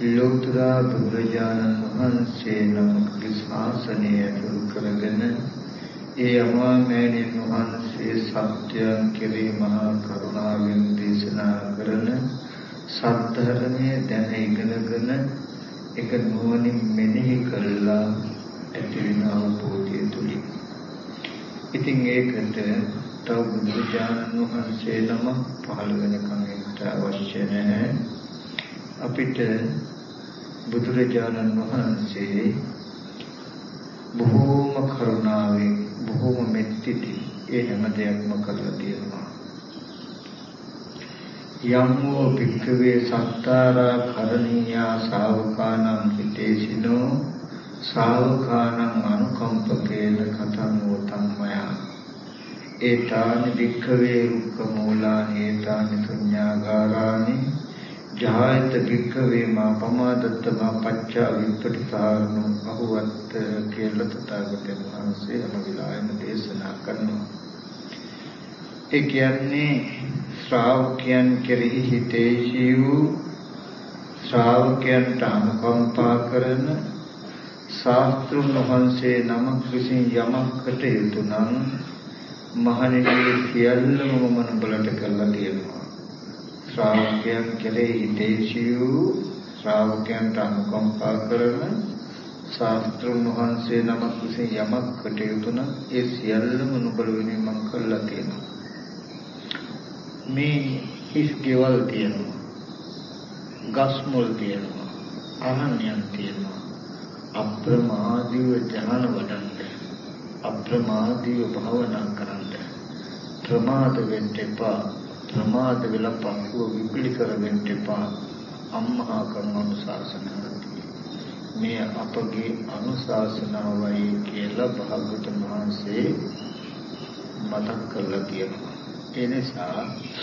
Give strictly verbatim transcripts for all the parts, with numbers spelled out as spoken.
ලෝතර බුදුරජාණන් වහන්සේ නමකගේ ශාසනය ඇතුළු කරගෙන ඒ අමාමෑණියන් වහන්සේ සත්‍යයන් කෙරෙහි මහා කරුණාවෙන් දේශනා කරන සත්‍යධර්මයේ දැන ඉගෙනගෙන ඒක නුවණින් මෙනෙහි කළා ඇති වෙන අවබෝධය තුලින්. ඉතින් ඒකට තව බුදුරජාණන් වහන්සේ නම පහළ වෙනකන් ඒකට අවශ්‍ය නැහැ. අපිට බුදුරජාණන් වහන්සේ බොහෝම කරුණාවෙන් බොහෝම මෙත්තිති ඒ හැම දෙයක්ම කරලා තියෙනවා. යම්මෝ භික්ඛවේ සත්තාරා කරණීයා ශාවකානං හිතේසිනෝ ශාවකානං අනුකම්පකේන කතං වතං මයා ඒතානි භික්ඛවේ රුක්ඛ මූලානි ඒතානි ශුඤ්ඤාගාරානි ජායත භික්ඛවේ මා පමාදත්ත මා පච්චා විපටිසාරණං අහුවත් කියලා තථාගතයන් වහන්සේ යම විලායම දේශනා කරනවා. ඒ කියන්නේ ශ්‍රාවකයන් කෙරෙහි හිතේශී වූ ශ්‍රාවකයන්ට අනුකම්පා කරන ශාස්ත්‍රුන් වහන්සේ නමක් විසින් යමක් කටයුතු නම් මහණෙනි සියල්ලම මම නුඹලට කළා කියනවා. ශ්‍රාවකයන් කෙරෙහි හිතේශී වූ ශ්‍රාවකයන්ට අනුකම්පා කරන ශාස්ත්‍රුන් වහන්සේ නමක් විසින් යමක් කටයුතු නම් ඒ සියල්ලම නුඹල වෙනුවෙන් මම කළා කියනවා. මේ හිස් ගෙවල් තියෙනවා, ගස් මුල් තියෙනවා, අරණ්‍යයන් තියෙනවා. අප්‍රමාදීව ධ්‍යාන වඩන්න, අප්‍රමාදීව භාවනා කරන්න, ප්‍රමාද වෙන්න එපා. ප්‍රමාද වෙලා පංගුව විපිලිකර වෙන්න එපා. අම්මහා කර්ම අනුශාසනාවයි. මේ අපගේ අනුශාසනාවයි කියලා භාග්‍යවතුන් වහන්සේ මතක් කරලා තියෙනවා. ඒ නිසා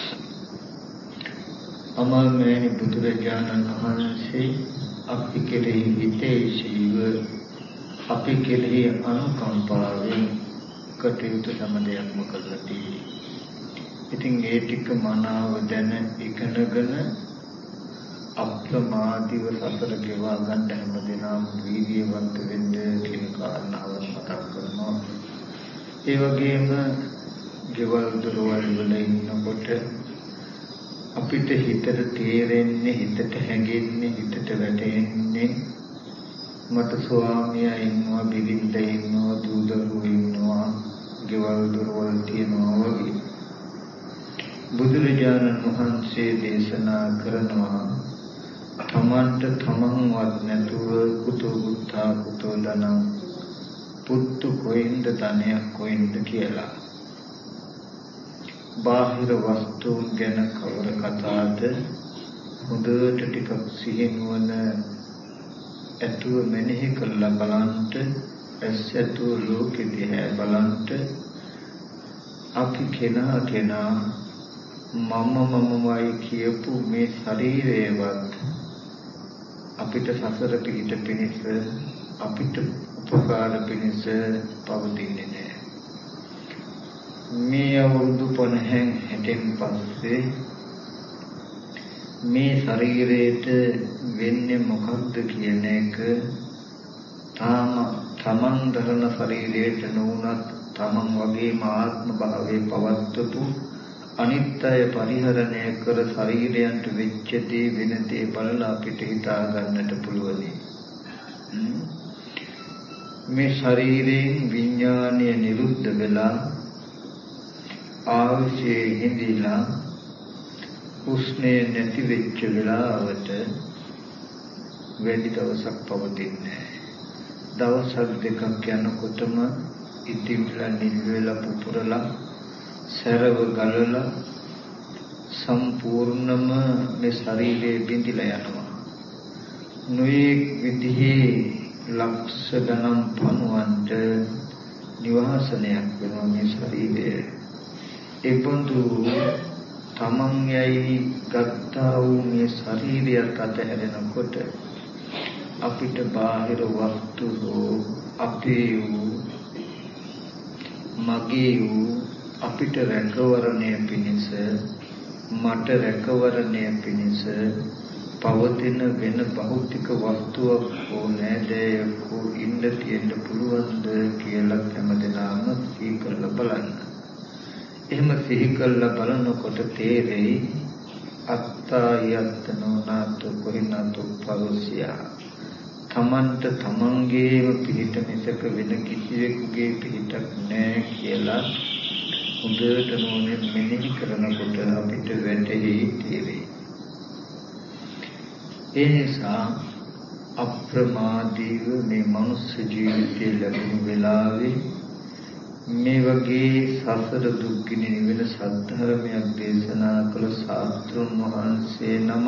අමාමෑණි බුදුරජාණන් වහන්සේ අපි කෙරෙහි හිතේශීව අපි කෙරෙහි අනුකම්පාවෙන් කටයුතු හැම දෙයක්ම කරලා තියෙනවා. ඉතින් ඒ ටික මනාව දැන ඉගෙනගෙන අප්‍රමාදීව සතර ගෙවා ගන්න හැම දිනම වීර්යවන්ත වෙන්න කියන කාරණාව මතක් කරනවා. ඒ වගේම ගෙවල් දොරවල් වල ඉන්නකොට අපිට හිතට තේරෙන්නේ, හිතට හැඟෙන්නේ, හිතට වැටෙන්නේ මට ස්වාමියා ඉන්නවා, බිරිඳ ඉන්නවා, දූ දරුවෝ ඉන්නවා, ගෙවල් දොරවල් තියෙනවා වගේ. බුදුරජාණන් වහන්සේ දේශනා කරනවා තමන්ට තමන්වත් නැතුව කුතෝ බුද්ධා කුතෝ ධනං පුත්තු කොයින්ද ධනයක් කොයින්ද කියලා. බාහිර වස්තුන් ගැන කවර කතාද හොඳට ටිකක් සිහිනුවන ඇතුව මෙනෙහි කරලා බලන්ට, ඇස් ඇතුව ලෝකෙ දිහා බලන්ට අපි කෙනා කෙනා මම මමමයි කියපු මේ ශරීරයවත් අපිට සසර පිහිට පිණිස, අපිට උපකාර පිණිස පවතින්නේ නැහැ. මේ අවුරුදු පනහෙන් හැටෙන් පස්සේ මේ ශරීරයට වෙන්නේ මොකක්ද කියන එක තාම තමන් දරන ශරීරයට නොඋනත් තමන් වගේම ආත්ම භාවයේ පවත්වපු අනිත්‍ය පරිහරණය කර ශරීරයන්ට වෙච්ච දේ වෙන දේ බලලා අපිට හිතා ගන්නට පුළුවන්. මේ ශරීරයෙන් විඥානය නිරුද්ධ වෙලා ආවිෂේ හිඳිලා උස්නේ නැති වෙච්ච වෙලාවට වැඩි දවසක් පවතින්නේ නැහැ. දවසක් දෙකක් යනකොටම ඉතිවිලා නිල් වෙලා පුපුරලා සරව ගලලා සම්පූර්ණම මේ ශරීරයේ බිඳිලා යනවා. නොයෙක් විදිහේ ලක්ෂ ගණන් පණුවන්ට නිවාසනයක් වෙනවා මේ ශරීරය. ඒබඳු තමන් යයි ගත්තා වූ මේ ශරීරයත් අතහැරෙනකොට අපිට බාහිර වස්තු හෝ අපේ වූ මගේ වූ අපිට රැකවරණය පිණිස, මට රැකවරණය පිණිස පවතින වෙන භෞතික වස්තුවක් හෝ නෑදෑයක හෝ ඉන්න තියෙන්න පුළුවන්ද කියලා හැමදෙනාම සිහි කරලා බලන්න. එහෙම සිහි කරලා බලනකොට තේරෙයි අත්තා යත්තනෝ නාතු කොහිනාතු පරෝසියා. තමන්ට තමන්ගේම පිහිට මිසක වෙන කිසිවෙකුගේ පිහිටක් නෑ කියලා හොඳට නෝනේ මෙනෙහි කරනකොට අපිට වැටහෙයි තේරෙයි. ඒ නිසා අප්‍රමාදීව මේ මනුස්ස ජීවිතය ලැබුණු වෙලාවේ මේ වගේ සසර දුක්ගිනි නිවෙන සද්ධර්මයක් දේශනා කළ ශාස්ත්‍රඥ වහන්සේ නම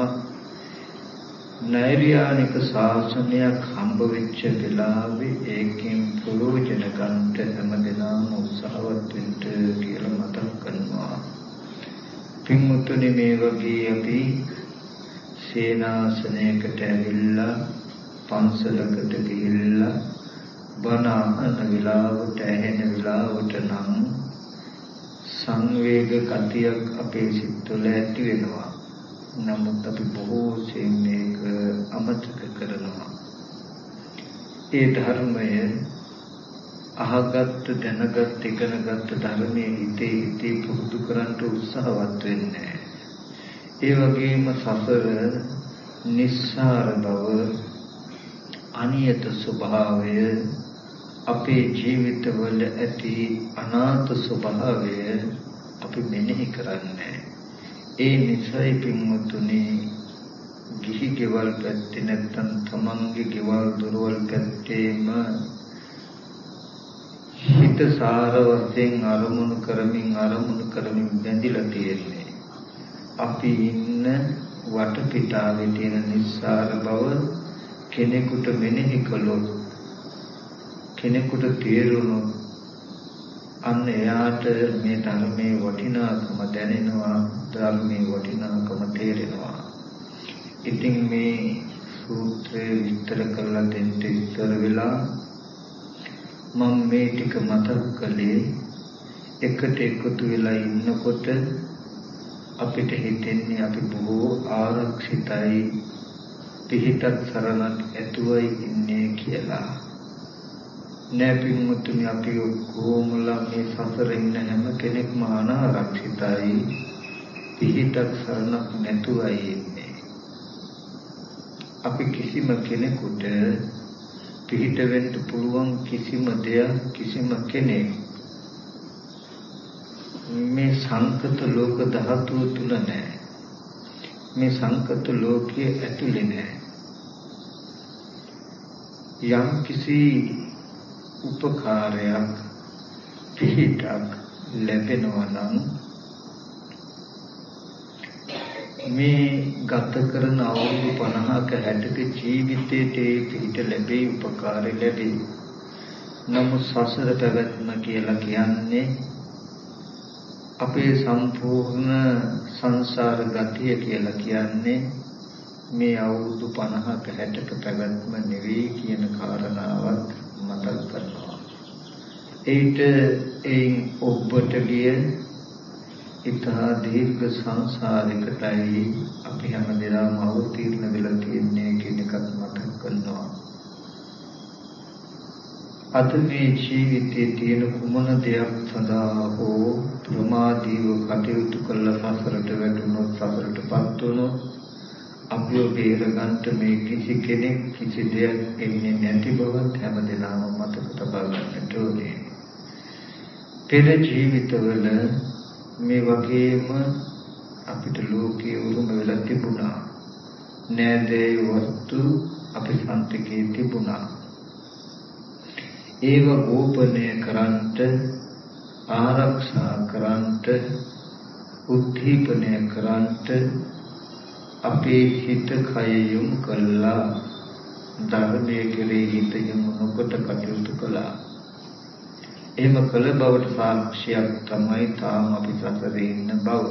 නෛර්යානික ශාසනයක් හම්බ වෙච්ච වෙලාවේ ඒකෙන් ප්‍රයෝජන ගන්නට හැමදෙනාම උත්සාහවත් වෙන්න කියලා මතක් කරනවා. පින්වත්නි මේ වගේ අපි සේනාසනයකට ඇවිල්ලා පන්සලකට ගිහිල්ලා බණ අහන වෙලාවට ඇහෙන වෙලාවට නම් සංවේග ගතියක් අපේ සිත්වල ඇති වෙනවා. නමුත් අපි බොහෝ සෙයින් මේක අමතක කරනවා. ඒ ධර්මය අහගත් දැනගත් ඉගෙනගත් ධර්මයේ හිතේ හිතේ පුරුදු කරන්න උත්සාහවත් වෙන්නේ. ඒ වගේම සසර නිස්සාර බව අනියත ස්වභාවය අපේ ජීවිතවල ඇති අනාත්ම ස්වභාවය අපි මෙනෙහි කරන්නේ. ඒ නිසයි පින්වතුනි ගිහි ගෙවල් පැත්තේ නැත්තම් තමන්ගේ ගෙවල් දොරවල් පැත්තේම හිත සාර වශයෙන් අරමුණු කරමින් අරමුණු කරමින් බැඳිලා තියෙන්නේ. අපි ඉන්න වටපිටාවේ තියෙන නිස්සාර බව කෙනෙකුට මෙනෙහි කළොත් කෙනෙකුට තේරුණොත් අන්න එයාට මේ ධර්මයේ වටිනාකම දැනෙනවා, ධර්මයේ වටිනාකම තේරෙනවා. ඉතින් මේ සූත්‍රය විස්තර කරලා දෙන්න ඉස්සර වෙලා මම මේ ටික මතක් කළේ එකට එකතු වෙලා ඉන්නකොට අපිට හිතෙන්නේ අපි බොහෝ ආරක්ෂිතයි, පිහිටක් සරණක් ඇතුවයි ඉන්නේ කියලා. නෑ පින්වතුනි, අපි කොහොමලා මේ සසරේ ඉන්න හැම කෙනෙක්ම අනාරක්ෂිතයි, පිහිටක් සරණක් නැතුවයි ඉන්නේ. අපි කිසිම කෙනෙකුට පිහිට වෙන්න පුළුවන් කිසිම දෙයක්, කිසිම කෙනෙක් මේ සංකත ලෝක ධාතුව තුල නැහැ. මේ සංකත ලෝකයේ ඇතුලේ නැහැ. යම් කිසි උපකාරයක් පිහිටක් ලැබෙනවා නම් මේ ගත කරන අවුරුදු පනහක හැටක ජීවිතයේ පිහිට ලැබේ, උපකාරය ලැබේ. නමුත් සසර පැවැත්ම කියලා කියන්නේ අපේ සම්පූර්ණ සංසාර ගතිය කියලා කියන්නේ මේ අවුරුදු පනහක හැටක පැවැත්ම නෙවෙයි කියන කාරණාවත් මතක් කරනවා. ඒට එයින් ඔබට ගිය ඉතා දීර්ඝ සංසාරිකටයි අපි හැමදෙනාම අවතීර්ණ වෙලා තියෙන්නේ කියන එකත් මතක් කරනවා. අද මේ ජීවිතයේ තියෙන කුමන දෙයක් සඳහා හෝ ප්‍රමාදීව කටයුතු කළ සසරට වැටුණොත්, සසරටපත් වුණොත් අපිව බේරගන්න මේ කිසි කෙනෙක් කිසි දෙයක් එන්නේ නැති බවත් හැමදෙනාම මතක තබා ගන්නට ඕනේ. පෙර ජීවිතවල මේ වගේම අපිට ලෝකයේ උරුම වෙලා තිබුණා. නෑදේ වස්තු අපි සන්තකේ තිබුණා. ඒව ගෝපනය කරන්ට, ආරක්ෂා කරන්ට, උද්දීපනය කරන්ට අපේ හිත කය යොමු කළා, ධර්මයේ කෙරෙහි හිත යොමු නොකොට කටයුතු කළා. එහෙම කළ බවට සාක්ෂියක් තමයි තාම අපි සසරේ ඉන්න බව.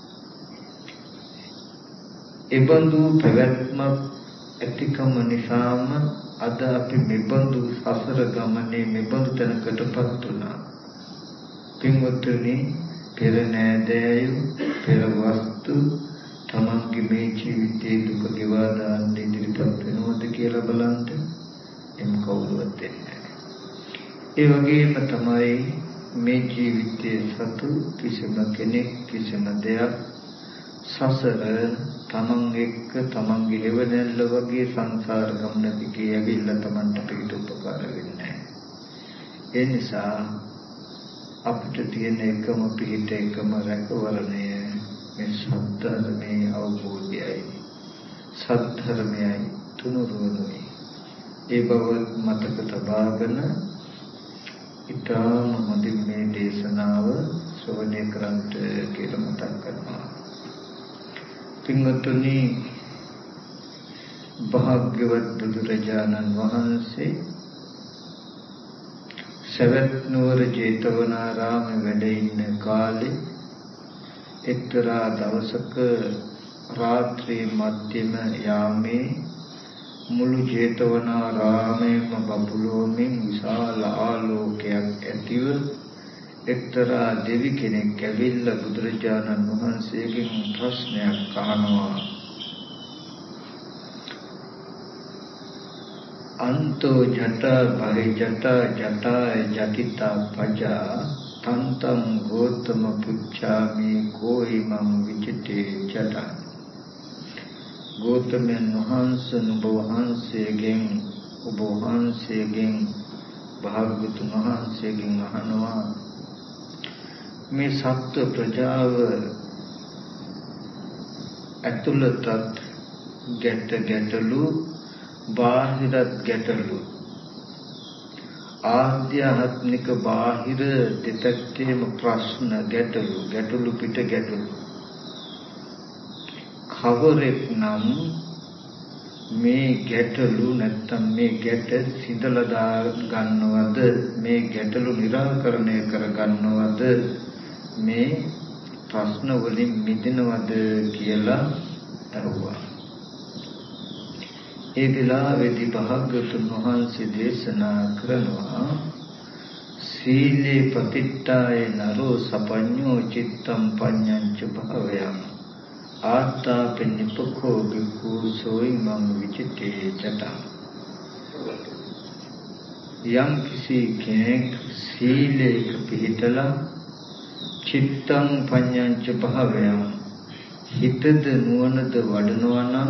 එබඳු පැවැත්මක් ඇතිකම නිසාම අද අපි මෙබඳු සසර ගමනේ මෙබඳු තැනකටපත් වුණා. පින්වත්නි, පෙර නෑදෑයෝ, පෙර වස්තු, තමන්ගේ මේ ජීවිතයේ දුක ගෙවා දාන්න ඉදිරිපත් වෙනවද කියලා බලන්න එම් කවුරුවත් දෙන්නේ නැහැ. ඒ වගේම තමයි මේ ජීවිතයේ සතු කිසිම කෙනෙක් කිසිම දෙයක් සසර තමන් එක්ක තමන්ගේ හේවණල්ල වගේ සංසාර ගමන දිගේ ඇවිල්ලා තමන්ට පිට උපකාර වෙන්නේ නැහැ. ඒ නිසා අපිට තියෙන එකම පිහිට එකම රැකවරණය මේ සත්‍යමේ අවබෝධයයි සත්‍යධර්මයයි තුනුරුවනුයි. ඒ බව මතක තබාගෙන ඊටම හොඳින් මේ දේශනාව ශ්‍රවණය කරන්ට කියලා මතක් කරනවා. පින්වත්නි, භාග්‍යවත් බුදුරජාණන් වහන්සේ සවැත් නුවර ජේතවනාරාමේ වැඩ ඉන්න කාලේ එක්තරා දවසක රාත්‍රී මධ්‍යම යාමේ මුළු ජේතවනාරාමයේම බබළුවමින් විශාල ආලෝකයක් ඇතිව එක්තරා දෙවි කෙනෙක් ඇවිල්ලා බුදුරජාණන් වහන්සේගෙන් ප්‍රශ්නයක් අහනවා. අන්තෝ ජටා භය ජටා ජටා ජටිතා පජා තන්තං ගෝතම පුච්ඡාමි කෝයිමං විචිතේ ජටා. ගෝතමයන් වහන්සේ නුඹ වහන්සේගෙන් ඔබ වහන්සේගෙන් භාග්‍යවතුන් වහන්සේගෙන් අහනවා, මේ සත්ව ප්‍රජාව ඇතුළතත් ගැට ගැටලු බාහිරත් ගැටලු ආධ්‍යාත්මික බාහිර දෙපැත්තේම ප්‍රශ්න ගැටලු ගැටලු පිට ගැටලු කවරෙක් නම් මේ ගැටලු නැත්තම් මේ ගැට සිඳලා දා ගන්නවද, මේ ගැටලු निराකරණය කර ගන්නවද, මේ ප්‍රශ්න වලින් මිදෙනවද කියලා අහුවා. ඒ වෙලාවේදී භාග්‍යවතුන් වහන්සේ දේශනා කරනවා, සීලේ පතිට්ඨාය නරෝ සපඤ්ඤෝ චිත්තම් පඤ්ඤංච භාවයං ආත්තාපනිපකෝ බිකු සෝයිමං විචිතේ ජටං. යම් කිසි කෙනෙක් සීලයක පිහිටලා චිත්තං පඤ්ඤංච භාවයං හිතද නුවණද වඩනවා නම්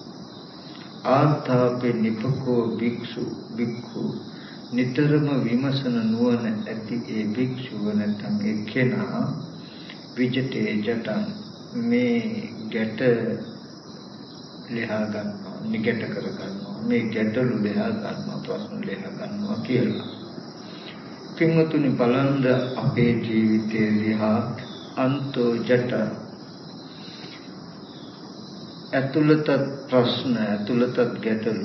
ආත්තාපේ නිපකෝ භික්ෂු භික්ඛු නිතරම විමසන නුවණ ඇති ඒ භික්ෂුව නැත්නම් ඒ කෙනා විජිතේ ජටං මේ ගැට ලෙහා ගන්නවා, නිගැට කර ගන්නවා, මේ ගැටලු ලෙහා ගන්නවා, ප්‍රශ්න ලෙහා ගන්නවා කියලා. පින්වතුනි, බලන්න අපේ ජීවිතයේ දිහා අන්තෝ ජට ඇතුළත ප්‍රශ්න ඇතුළත ගැටලු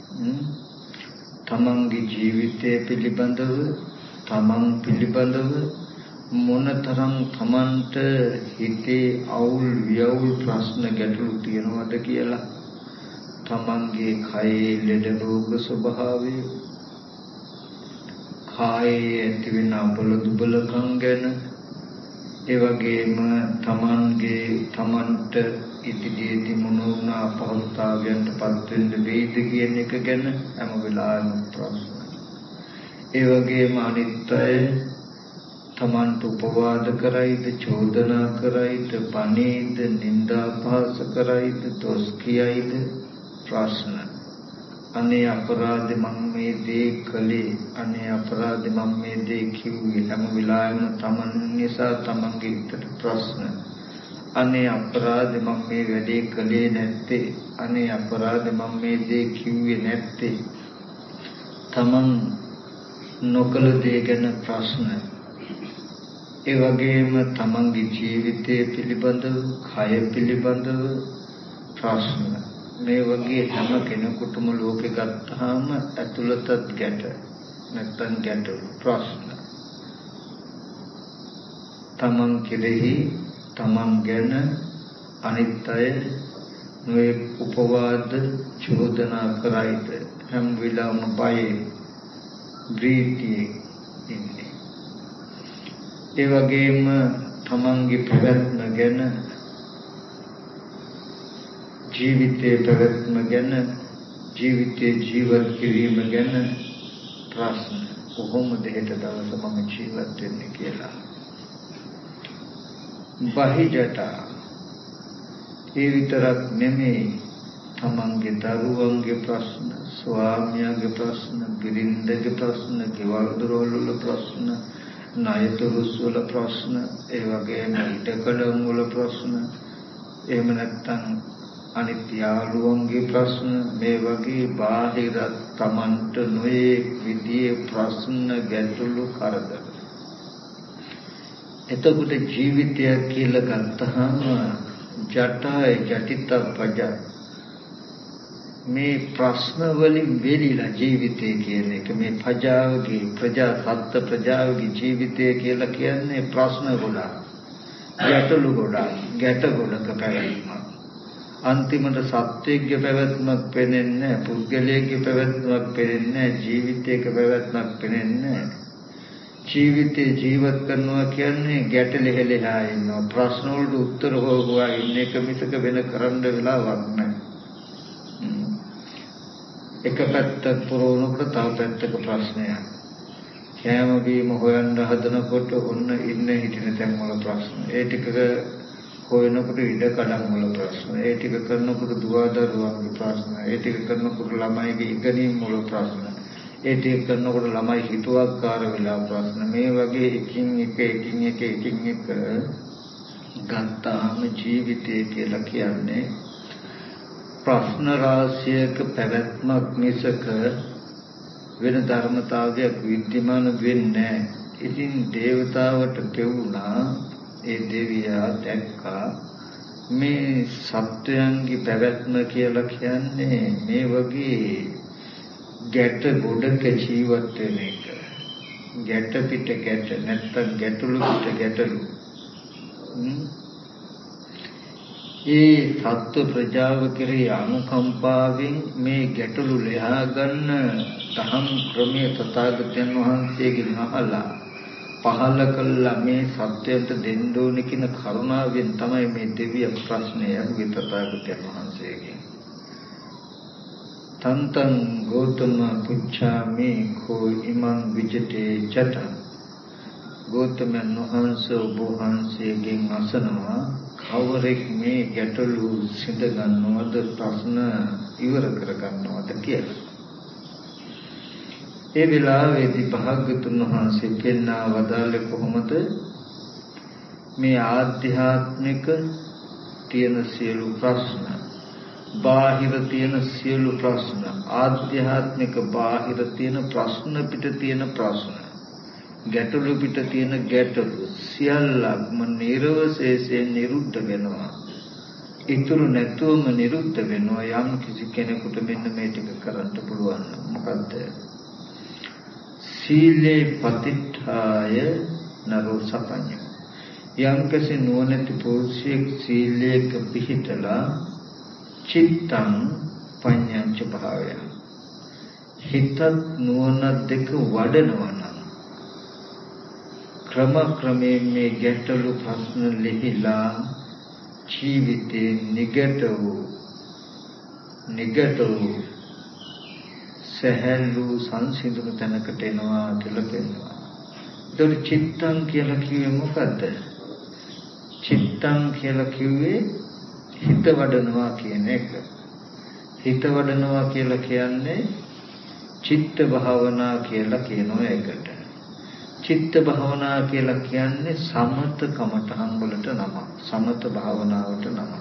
තමන්ගේ ජීවිතය පිළිබඳව තමන් පිළිබඳව මොනතරම් තමන්ට හිතේ අවුල් වියවුල් ප්‍රශ්න ගැටලු තියෙනවද කියලා, තමන්ගේ කයේ ලෙඩ රෝග ස්වභාවය, කායේ ඇතිවෙන අබල දුබලකම් ගැන, ඒ වගේම තමන්ගේ තමන්ට ඉදිරියේදී මොනවා අපහසුතාවයන්ට පත් වෙන්න වේද කියන එක ගැන හැම වෙලාවෙම ප්‍රශ්න. ඒ වගේම අනිත්‍යය තමන්ට උපවාද කරයිද, චෝදනා කරයිද, පණේද, නිന്ദා පහස කරයිද, දොස් කියයිද, ප්‍රශ්න. අනේ අපරාධ මම මේ දේ කළේ, අනේ අපරාධ මම මේ දේ කිව්වේ, හැම වෙලාවෙම තමන් නිසා තමන්ගේ හිතට ප්‍රශ්න. අනේ අපරාධ මම මේ වැඩේ කළේ නැත්තේ, අනේ අපරාධ මම මේ දේ කිව්වේ නැත්තේ, තමන් නොකළ දේ ගැන ප්‍රශ්න. ඒ වගේම තමන්ගේ ජීවිතය පිළිබඳව, කය පිළිබඳව ප්‍රශ්න. මේ වගේ හැම කෙනෙකුටම ලෝකෙ ගත්තාම ඇතුළතත් ගැට නැත්නම් ගැටලු ප්‍රශ්න. තමන් කෙරෙහි, තමන් ගැන, අනිත් අය නොයෙක් උපවාද චෝදනා කරයිද, හැම වෙලාවම බයේ බ්‍රීතියේ ඉන්නේ. ඒ වගේම තමන්ගේ ප්‍රවැත්ම ගැන ජීවිතයේ පැවැත්ම ගැන ජීවිතයේ ජීවත් කිරීම ගැන ප්‍රශ්න. කොහොමද හෙට දවස මම ජීවත් වෙන්නේ කියලා. බහිජට ඒ විතරක් නෙමෙයි තමන්ගේ දරුවන්ගේ ප්‍රශ්න, ස්වාමියාගේ ප්‍රශ්න, බිරිඳගේ ප්‍රශ්න, ගෙවල් දොරවල් වල ප්‍රශ්න, ණයතුරුස් වල ප්‍රශ්න, ඒ වගේම ඉඩකඩම් වල ප්‍රශ්න, එහෙම නැත්නම් අනිත් යාළුවන්ගේ ප්‍රශ්න, මේ වගේ බාහිර තමන්ට නොයේ විදියේ ප්‍රශ්න, ගැටලු, කරදර. එතකොට ජීවිතය කියලා ගත්තහම ජටයි ජටිත පජ මේ ප්‍රශ්න වලින් වෙලිලා ජීවිතය කියන එක මේ ප්‍රජාවගේ ප්‍රජා සත්ත්ව ප්‍රජාවගේ ජීවිතය කියලා කියන්නේ ප්‍රශ්න ගොඩක්, ගැටලු ගොඩක්, ගැට ගොඩක පැවැත්මක්. අන්තිමට සත්‍යයේ පැවැත්මක් පෙනෙන්නේ නැහැ, පුද්ගලයේ පැවැත්මක් පෙනෙන්නේ නැහැ, ජීවිතයක පැවැත්මක් පෙනෙන්නේ නැහැ. ජීවිතේ ජීවත් කරනවා කියන්නේ ගැටලෙහෙලෙහා ඉන්නවා, ප්‍රශ්න වලට උත්තර හොයනවා ඉන්න එක මිසක වෙන කරන්න වෙලාවක් නැහැ. එක පැත්තක් පුරවනකොට තව පැත්තක ප්‍රශ්නයක්. කෑම බීම හොයන්න හදනකොට ඔන්න ඉන්න හිටින තැන් වල ප්‍රශ්න. ඒ ටික හොයනකොට ඉඩ කඩම් වල ප්‍රශ්න. ඒ ටික කරනකොට දුවදරුවන්ගේ ප්‍රශ්න. ඒ ටික කරනකොට ළමයිගේ ඉගෙනීම් වල ප්‍රශ්න. ඒ ටික කරනකොට ළමයි හිතුවක්කාර වෙලා ප්‍රශ්න. මේ වගේ එකින් එක එකින් එක එකින් එක ගත්තාම ජීවිතය කියලා කියන්නේ ප්‍රශ්න රාශියක පැවැත්මක් මිසක වෙන ධර්මතාවයක් විද්‍යමාන වෙන්නේ නැහැ. ඉතින් දේවතාවට පෙවුනා, ඒ දෙවියා දැක්කා මේ සත්වයන්ගේ පැවැත්ම කියලා කියන්නේ මේ වගේ ගැට ගොඩක ජීවත් වෙන එක. ගැට පිට ගැට නැත්තම් ගැටලු පිට ගැටලු. ඒ සත්ව ප්‍රජාව කෙරෙහි අනුකම්පාවෙන් මේ ගැටලු ලෙහා ගන්න තහම් ක්‍රමයේ තථාගතයන් වහන්සේගෙන් අහලා පහල කළා මේ සත්‍යයට දෙන්න ඕනේ කියන කරුණාවෙන් තමයි මේ දෙවිය ප්‍රශ්නය අහුවේ තථාගතයන් වහන්සේගෙන්. තන්තං ගෞතම පුච්ඡාමි කෝ ඉමං විජිතේ චත. ගෞතමයන් වහන්සේ ඔබ වහන්සේගෙන් අසනවා කවරෙක් මේ ගැටලු සිඳ ගන්නවද, ප්‍රශ්න ඉවර කර ගන්නවද කියලා. ඒ වෙලාවේදී භාග්‍යතුන් වහන්සේ පෙන්වා වදාළේ කොහොමද මේ ආධ්‍යාත්මික තියෙන සියලු ප්‍රශ්න, බාහිර තියෙන සියලු ප්‍රශ්න, ආධ්‍යාත්මික බාහිර තියෙන ප්‍රශ්න පිට තියෙන ප්‍රශ්න, ගැටලු පිට තියෙන ගැටලු සියල්ලක්ම නිර්වශේෂයෙන් නිරුද්ධ වෙනවා. ඉතුරු නැතුවම නිරුද්ධ වෙනවා යම් කිසි කෙනෙකුට මෙන්න මේ ටික කරන්න පුළුවන්. මොකද්ද? සීලේ පතිඨාය නරෝ සපඤ්ඤ. යම් කිසි නුවණැති පුරුෂයෙක් සීලයක පිහිටලා චිත්තං පඤ්ඤංච භාවය. හිතත් නුවණ දෙක වඩනවා නම් ක්‍රම ක්‍රමයෙන් මේ ගැටලු ප්‍රශ්න ලිහිලා ජීවිතේ නිගටව නිගටව සහැල්ලු සංසිඳුණු තැනකට එනවා කියලා කියනවා. ඒතකොට චිත්තං කියලා කිව්වේ මොකද්ද? චිත්තං කියලා කිව්වේ හිත වඩනවා කියන එක. හිත වඩනවා කියලා කියන්නේ චිත්ත භාවනා කියලා කියනවා ඒකට. චිත්ත භාවනා කියලා කියන්නේ සමත කමඨහන් වලට නම. සමත භාවනාවට නම.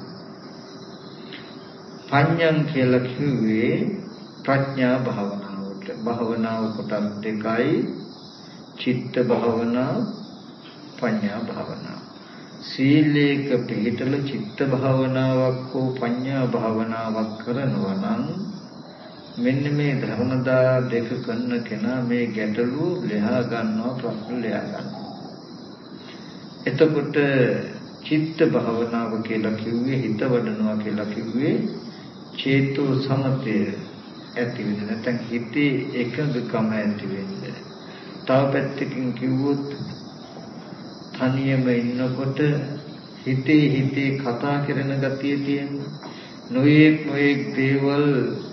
පඤ්ඤං කියලා කිව්වේ ප්‍රඥා භාවනාවට. භාවනාව කොටස් දෙකයි. චිත්ත භාවනා, පඤ්ඤා භාවනාව. සීලේක පිළිතල චිත්ත භාවනාවක් හෝ පඤ්ඤා භාවනාවක් කරනවා නම් මෙන්න මේ ධර්මදා දෙක කරන කෙනා මේ ගැටලුව ලෙහා ගන්නවා, ප්‍රශ්න ලෙහා ගන්නවා. එතකොට චිත්ත භාවනාව කියලා කිව්වේ හිත වඩනවා කියලා කිව්වේ චේතෝ සමතය ඇති වෙන නැත්නම් හිතේ එකඟකම ඇති වෙන්නේ. තව පැත්තකින් කිව්වොත් තනියම ඉන්නකොට හිතේ හිතේ කතා කරන ගතිය තියෙන. නොයෙක් නොයෙක් දේවල්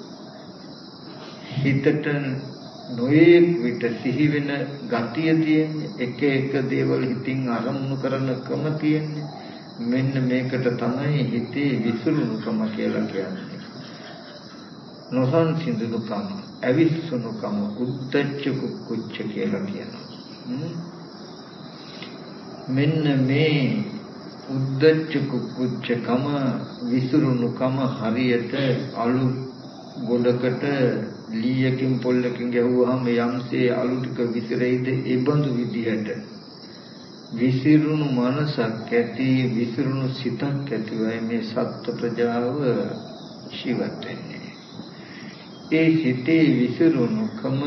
හිතට නොයෙක් විට සිහි වෙන ගතිය තියෙන්නේ. එක එක දේවල් හිතින් අරමුණු කරනකම තියෙන්නේ. මෙන්න මේකට තමයි හිතේ විසිරුණුකම කියලා කියන්නේ. නොසන්සිඳුකම, අවිස්සුණුකම, උද්දච්ච කුක්කුච්ච කියලා කියනවා. මෙන්න මේ උද්දච්ච කුක්කුච්චකම, විසිරුණුකම හරියට අලු ගොඩකට ලීයකින් පොල්ලකින් ගැහුවාම යම්සේ අලු ටික විසිරෙයිද ඒ බඳු විදිහට විසිරුණු මනසක් ඇති, විසිරුණු සිතක් ඇතිවයි මේ සත්ත්ව ප්‍රජාව ජීවත් වෙන්නේ. ඒ සිතේ විසිරුණුකම,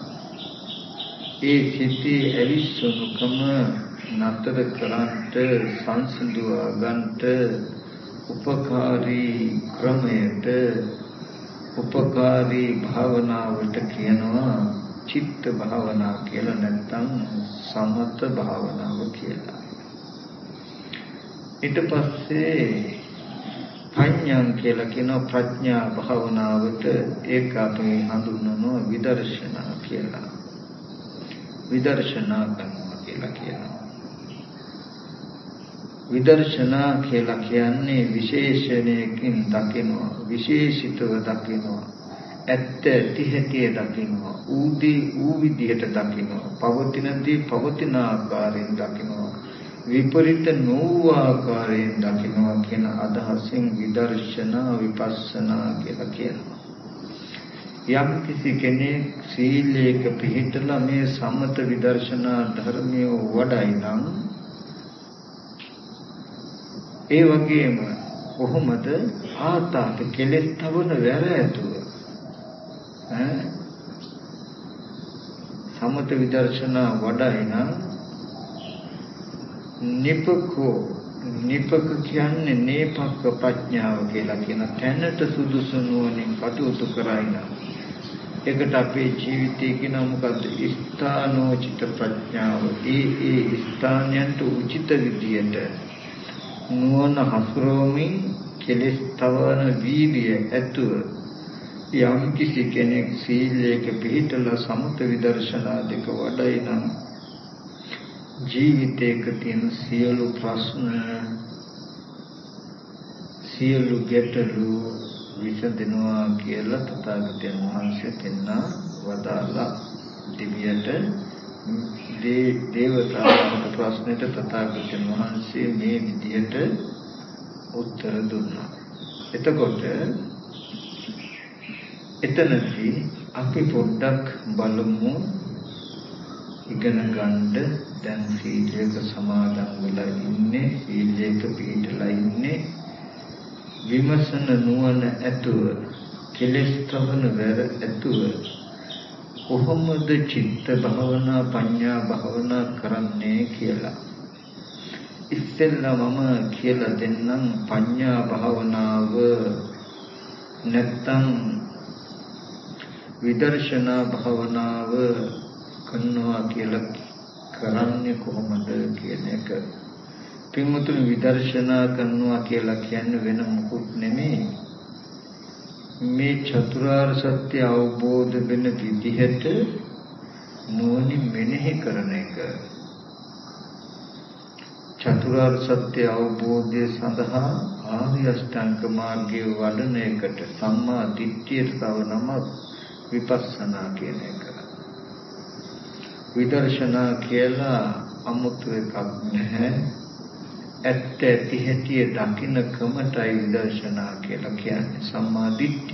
ඒ සිතේ අවිස්සුණුකම නතර කරන්ට, සංසිඳුවා ගන්නට උපකාරී ක්‍රමයට, උපකාරී භාවනාවට කියනවා චිත්ත භාවනා කියලා, නැත්නම් සමත භාවනාව කියලා. ඊට පස්සේ පඤ්ඤාන් කියලා කියන ප්‍රඥා භාවනාවට ඒක අපි හඳුන්වනවා විදර්ශනා කියලා. විදර්ශනා කරනවා කියලා කියනවා. විදර්ශනා කියලා කියන්නේ විශේෂණයකින් දකිනවා, විශේෂිතව දකිනවා, ඇත්ත ඇති හැටි දකිනවා, ඌදී ඌ විදිහට දකිනවා, පවතිනදී පවතින ආකාරයෙන් දකිනවා, විපරිත නොවූ ආකාරයෙන් දකිනවා කියන අදහසින් විදර්ශනා විපස්සනා කියලා කියනවා. යම් කිසි කෙනෙක් සීලයක පිළිපදලා මේ සමත විදර්ශනා ධර්මය වඩයි නම් ඒ වගේම කොහොමද ආතාප කෙලෙස් තවන වැර ඇතුව ඈ සමත විදර්ශනා වඩයි නම් නිපකෝ, නිපක කියන්නේ නේපක්ක ප්‍රඥාව කියලා කියන තැනට සුදුසු නුවණින් කටයුතු කරයි නම් ඒකට අපේ ජීවිතයේ කියන මොකද්ද? ස්ථානෝචිත ප්‍රඥාව. ඒ ඒ ස්ථානයන්ට උචිත විදියට නුවණ හසුරුවමින් කෙලෙස් තවන වීර්යය ඇතුව යම් කිසි කෙනෙක් සීලයක පිළිපදලා සමත විදර්ශනා දෙක වඩයි නම් ජීවිතයක තියෙන සියලු ප්‍රශ්න, සියලු ගැටලු විසඳෙනවා කියලා තථාගතයන් වහන්සේ පෙන්වා වදාළා. දිව්‍යයට දේ දේවතාවුන්ට ප්‍රශ්නෙට තථාගතයන් වහන්සේ මේ විදියට උත්තර දුන්නා. එතකොට එතනදී අපි පොඩ්ඩක් බලමු ඉගෙන ගන්න. දැන් සීලයක සමාදන් වෙලා ඉන්නේ, සීලයක පිළිපදලා ඉන්නේ, විමසන නුවණ ඇතුව, කෙලෙස් තවන වැර ඇතුව කොහොමද චිත්ත භාවනා, පඤ්ඤා භාවනා කරන්නේ කියලා. ඉස්සෙල්ලා මම කියලා දෙන්නම් පඤ්ඤා භාවනාව නැත්තම් විදර්ශනා භාවනාව කරනවා කියලා කරන්නේ කොහොමද කියන එක. පින්වතුනි, විදර්ශනා කරනවා කියලා කියන්නේ වෙන මොකුත් නෙමෙයි. මේ චතුරාර්ය සත්‍ය අවබෝධ වෙන විදිහට නුවණින් මෙනෙහි කරන එක. චතුරාර්ය සත්‍ය අවබෝධය සඳහා ආර්ය අෂ්ටාංග මාර්ගයේ වඩන එකට සම්මා දිට්ඨියට තව නමක් විපස්සනා කියන එක. විදර්ශනා කියලා අමුතු එකක් නැහැ. ඇත්ත ඇති හැටි දකින්න ක්‍රමයටයි විදර්ශනා කියලා කියන්නේ, සම්මා දිට්ඨි.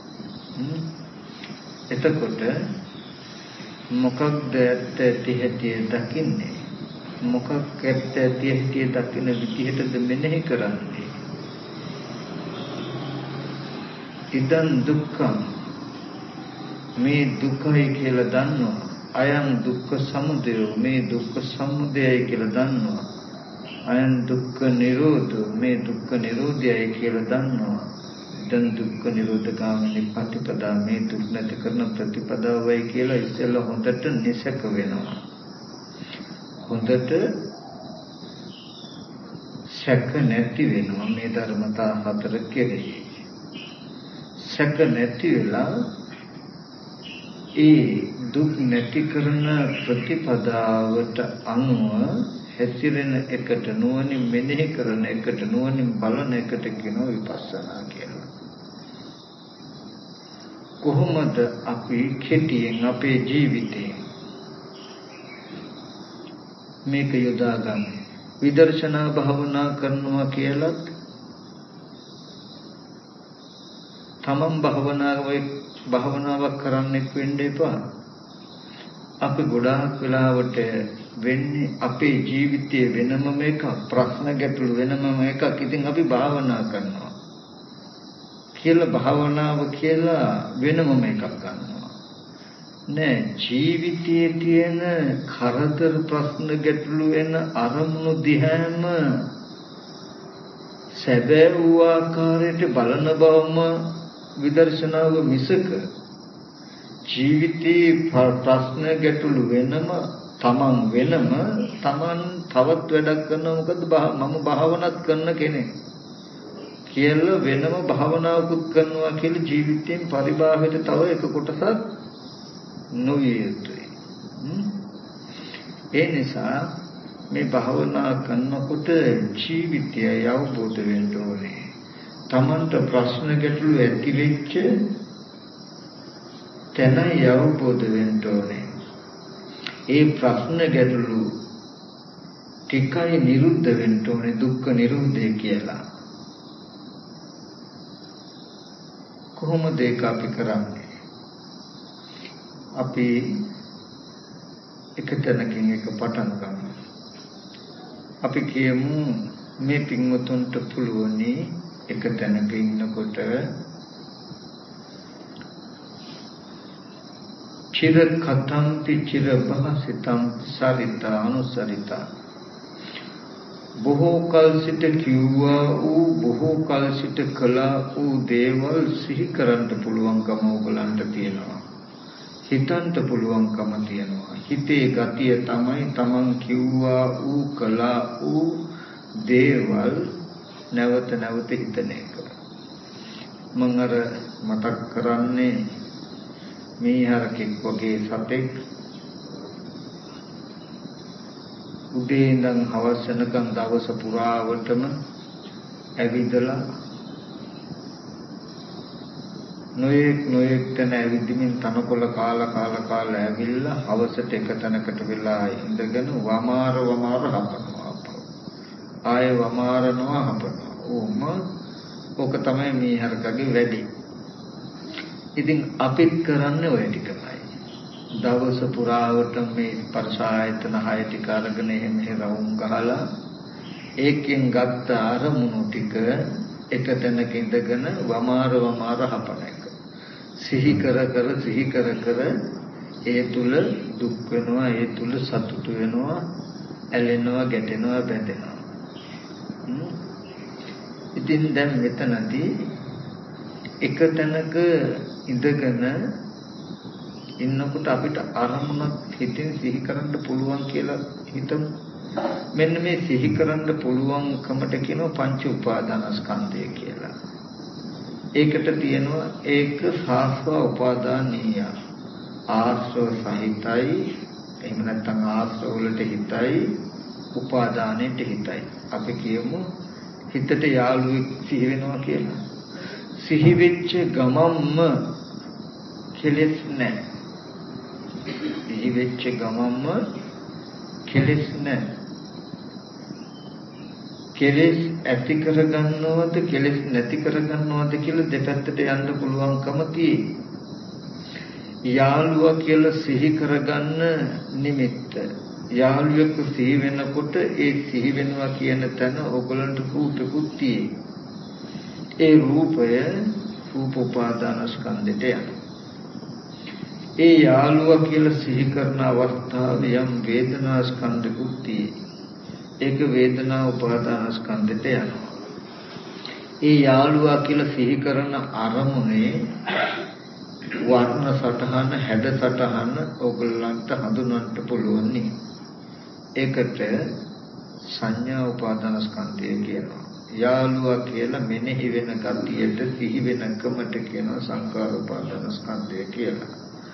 එතකොට මොකක්ද ඇත්ත ඇති හැටි දකින්නේ? මොකක් ඇත්ත ඇති හැටි දකින්න විදිහටද මෙනෙහි කරන්නේ? ඉදන් දුක්ඛං, මේ දුකයි කියලා දන්නවා. අයං දුක්ඛ සමුදය, මේ දුක්ඛ සමුදයයි කියලා දන්නවා. අයං දුක්ඛ නිරෝධ, මේ දුක්ඛ නිරෝධයයි කියලා දන්නවා. දැන් දුක්ඛ නිරෝධ ගාමිනී ප්‍රතිපදා, මේ දුක් නැති කරන ප්‍රතිපදාවයි කියලා ඉස්සෙල්ලා හොඳට නිසක වෙනවා. හොඳට සැක නැති වෙනවා මේ ධර්මතා හතර කෙරෙහි. සැක නැති වෙලා ඒ දුක් නැති කරන ප්‍රතිපදාවට අනුව හැසිරෙන එකට නුවණින් මෙනෙහි කරන එකට නුවණින් බලන එකට කියනවා විපස්සනා කියලා. කොහොමද අපි කෙටියෙන් අපේ ජීවිතේ මේක යොදාගන්නේ? විදර්ශනා භාවනා කරනවා කියලත් තමන් භාවනාවේ භාවනාවක් කරන්නෙක් වෙන්න එපා. අපි ගොඩාක් වෙලාවට වෙන්නේ අපේ ජීවිතයේ වෙනම එකක්, ප්‍රශ්න ගැටළු වෙනම එකක්. ඉතින් අපි භාවනා කරනවා කියලා භාවනාව කියලා වෙනම එකක් ගන්නවා. නෑ, ජීවිතයේ තියෙන කරදර ප්‍රශ්න ගැටළු වෙන අරමුණු දිහාම සැබෑ වූ ආකාරයට බලන බවම විදර්ශනාව මිසක ජීවිතේ ප්‍රශ්න ගැටළු වෙනම තමන් වෙනම තමන් තවත් වැඩක් කරනවා. මොකද මම භාවනාත් කරන කෙනෙක් කියලා වෙනම භාවනාවකුත් කරනවා කියලා ජීවිතයෙන් පරිබාහිර තව එක කොටසක් නොවිය යුතුයි. ඒ නිසා මේ භාවනා කරනකොට ජීවිතය අවබෝධ වෙන්න ඕනේ. තමන්ට ප්‍රශ්න ගැටළු ඇති වෙච්ච තැනයි අවබෝධ වෙන්න ඕනේ. ඒ ප්‍රශ්න ගැටළු ටිකයි නිරුද්ධ වෙන්න ඕනේ, දුක්ඛ නිරෝධය කියලා. කොහොමද ඒක අපි කරන්නේ? අපි එක තැනකින් එක පටන් ගමු. අපි කියමු මේ පින්වතුන්ට පුළුවනි එක තැනක ඉන්නකොට චිර කතම්පි චිර භාසිතම් සරිතා අනුසරිතා, බොහෝ කල සිට කිව්වා වූ බොහෝ කල සිට කළා වූ දේවල් සිහි කරන්න පුළුවන්කම ඔයගලන්ට තියෙනවා. හිතන්න පුළුවන්කම තියෙනවා. හිතේ ගතිය තමයි තමන් කිව්වා වූ කළා වූ දේවල් නැවත නැවත හිතන එක. මම අර මතක් කරන්නේ මේ හරකෙක් වගේ සතෙක් උදේ ඉඳන් හවස වෙනකන් දවස පුරාවටම ඇවිදලා නොයෙක් නොයෙක් තැන ඇවිදින්මින් තනකොළ කාලා කාලා කාලා ඇවිල්ලා හවසට එක තැනකට වෙලා ඉඳගෙන වමාර වමාර හපනවා. ආයේ වමාරනවා හපනවා. ඕම ඕක තමයි මේ හරකගේ වැඩි. ඉතින් අපිත් කරන්නේ ඔය ටිකමයි. දවස පුරාවට මේ ස්පර්ශ ආයතන හය ටික අරගෙන එහෙම රවුම් ගහලා ඒකෙන් ගත්ත අරමුණු ටික එක තැනක ඉඳගෙන වමාර වමාර හපන එක. සිහි කර කර සිහි කර කර ඒ තුල දුක් වෙනවා, ඒ තුල සතුට වෙනවා, ඇලෙනවා, ගැටෙනවා, බැඳෙනවා. ඉතින් දැන් මෙතනදී එක තැනක ඉඳගෙන ඉන්නකොට අපිට අරමුණක් හිතින් සිහි කරන්න පුළුවන් කියලා හිතමු. මෙන්න මේ සිහි කරන්න පුළුවන්කමට කියනවා පංච උපාදානස්කන්ධය කියලා. ඒකට තියෙනවා ඒක සාස්ව උපාදානීය. ආශ්‍රව සහිතයි, එහෙම නැත්නම් ආශ්‍රව වලට හිතයි, උපාදානෙට හිතයි. අපි කියමු හිතට යාළුවෙක් සිහි වෙනවා කියලා. සිහි වෙච්ච ගමම්ම කෙලෙස් නැහැ. සිහි වෙච්ච ගමම්ම කෙලෙස් නැහැ. කෙලෙස් ඇති කරගන්නවද කෙලෙස් නැති කරගන්නවද කියලා දෙපැත්තට යන්න පුළුවන්කම තියෙයි. යාළුවා කියලා සිහි කරගන්න නිමිත්ත. යාළුවෙක් සිහි වෙනකොට ඒ සිහි වෙනවා කියන තැන ඔයගලන්ට රූපෙකුත් තියෙයි. ඒ රූපය රූප උපාදානස්කන්ධයට යනවා. ඒ යාළුවා කියලා සිහි කරන අවස්ථාවේ යම් වේදනාස්කන්ධකුත් තියෙයි. ඒක වේදනා උපාදානස්කන්ධයට යනවා. ඒ යාළුවා කියලා සිහි කරන අරමුණේ වර්ණ සටහන, හැඩ සටහන ඔයගලන්ට හඳුනන්න පුළුවන්. ඒකට සංඥා උපාදානස්කන්ධය කියනවා. යාළුවා කියලා මෙනෙහි වෙන ගතියට සිහි වෙනකමට කියනවා සංඛාර උපාදාන ස්කන්ධය කියලා.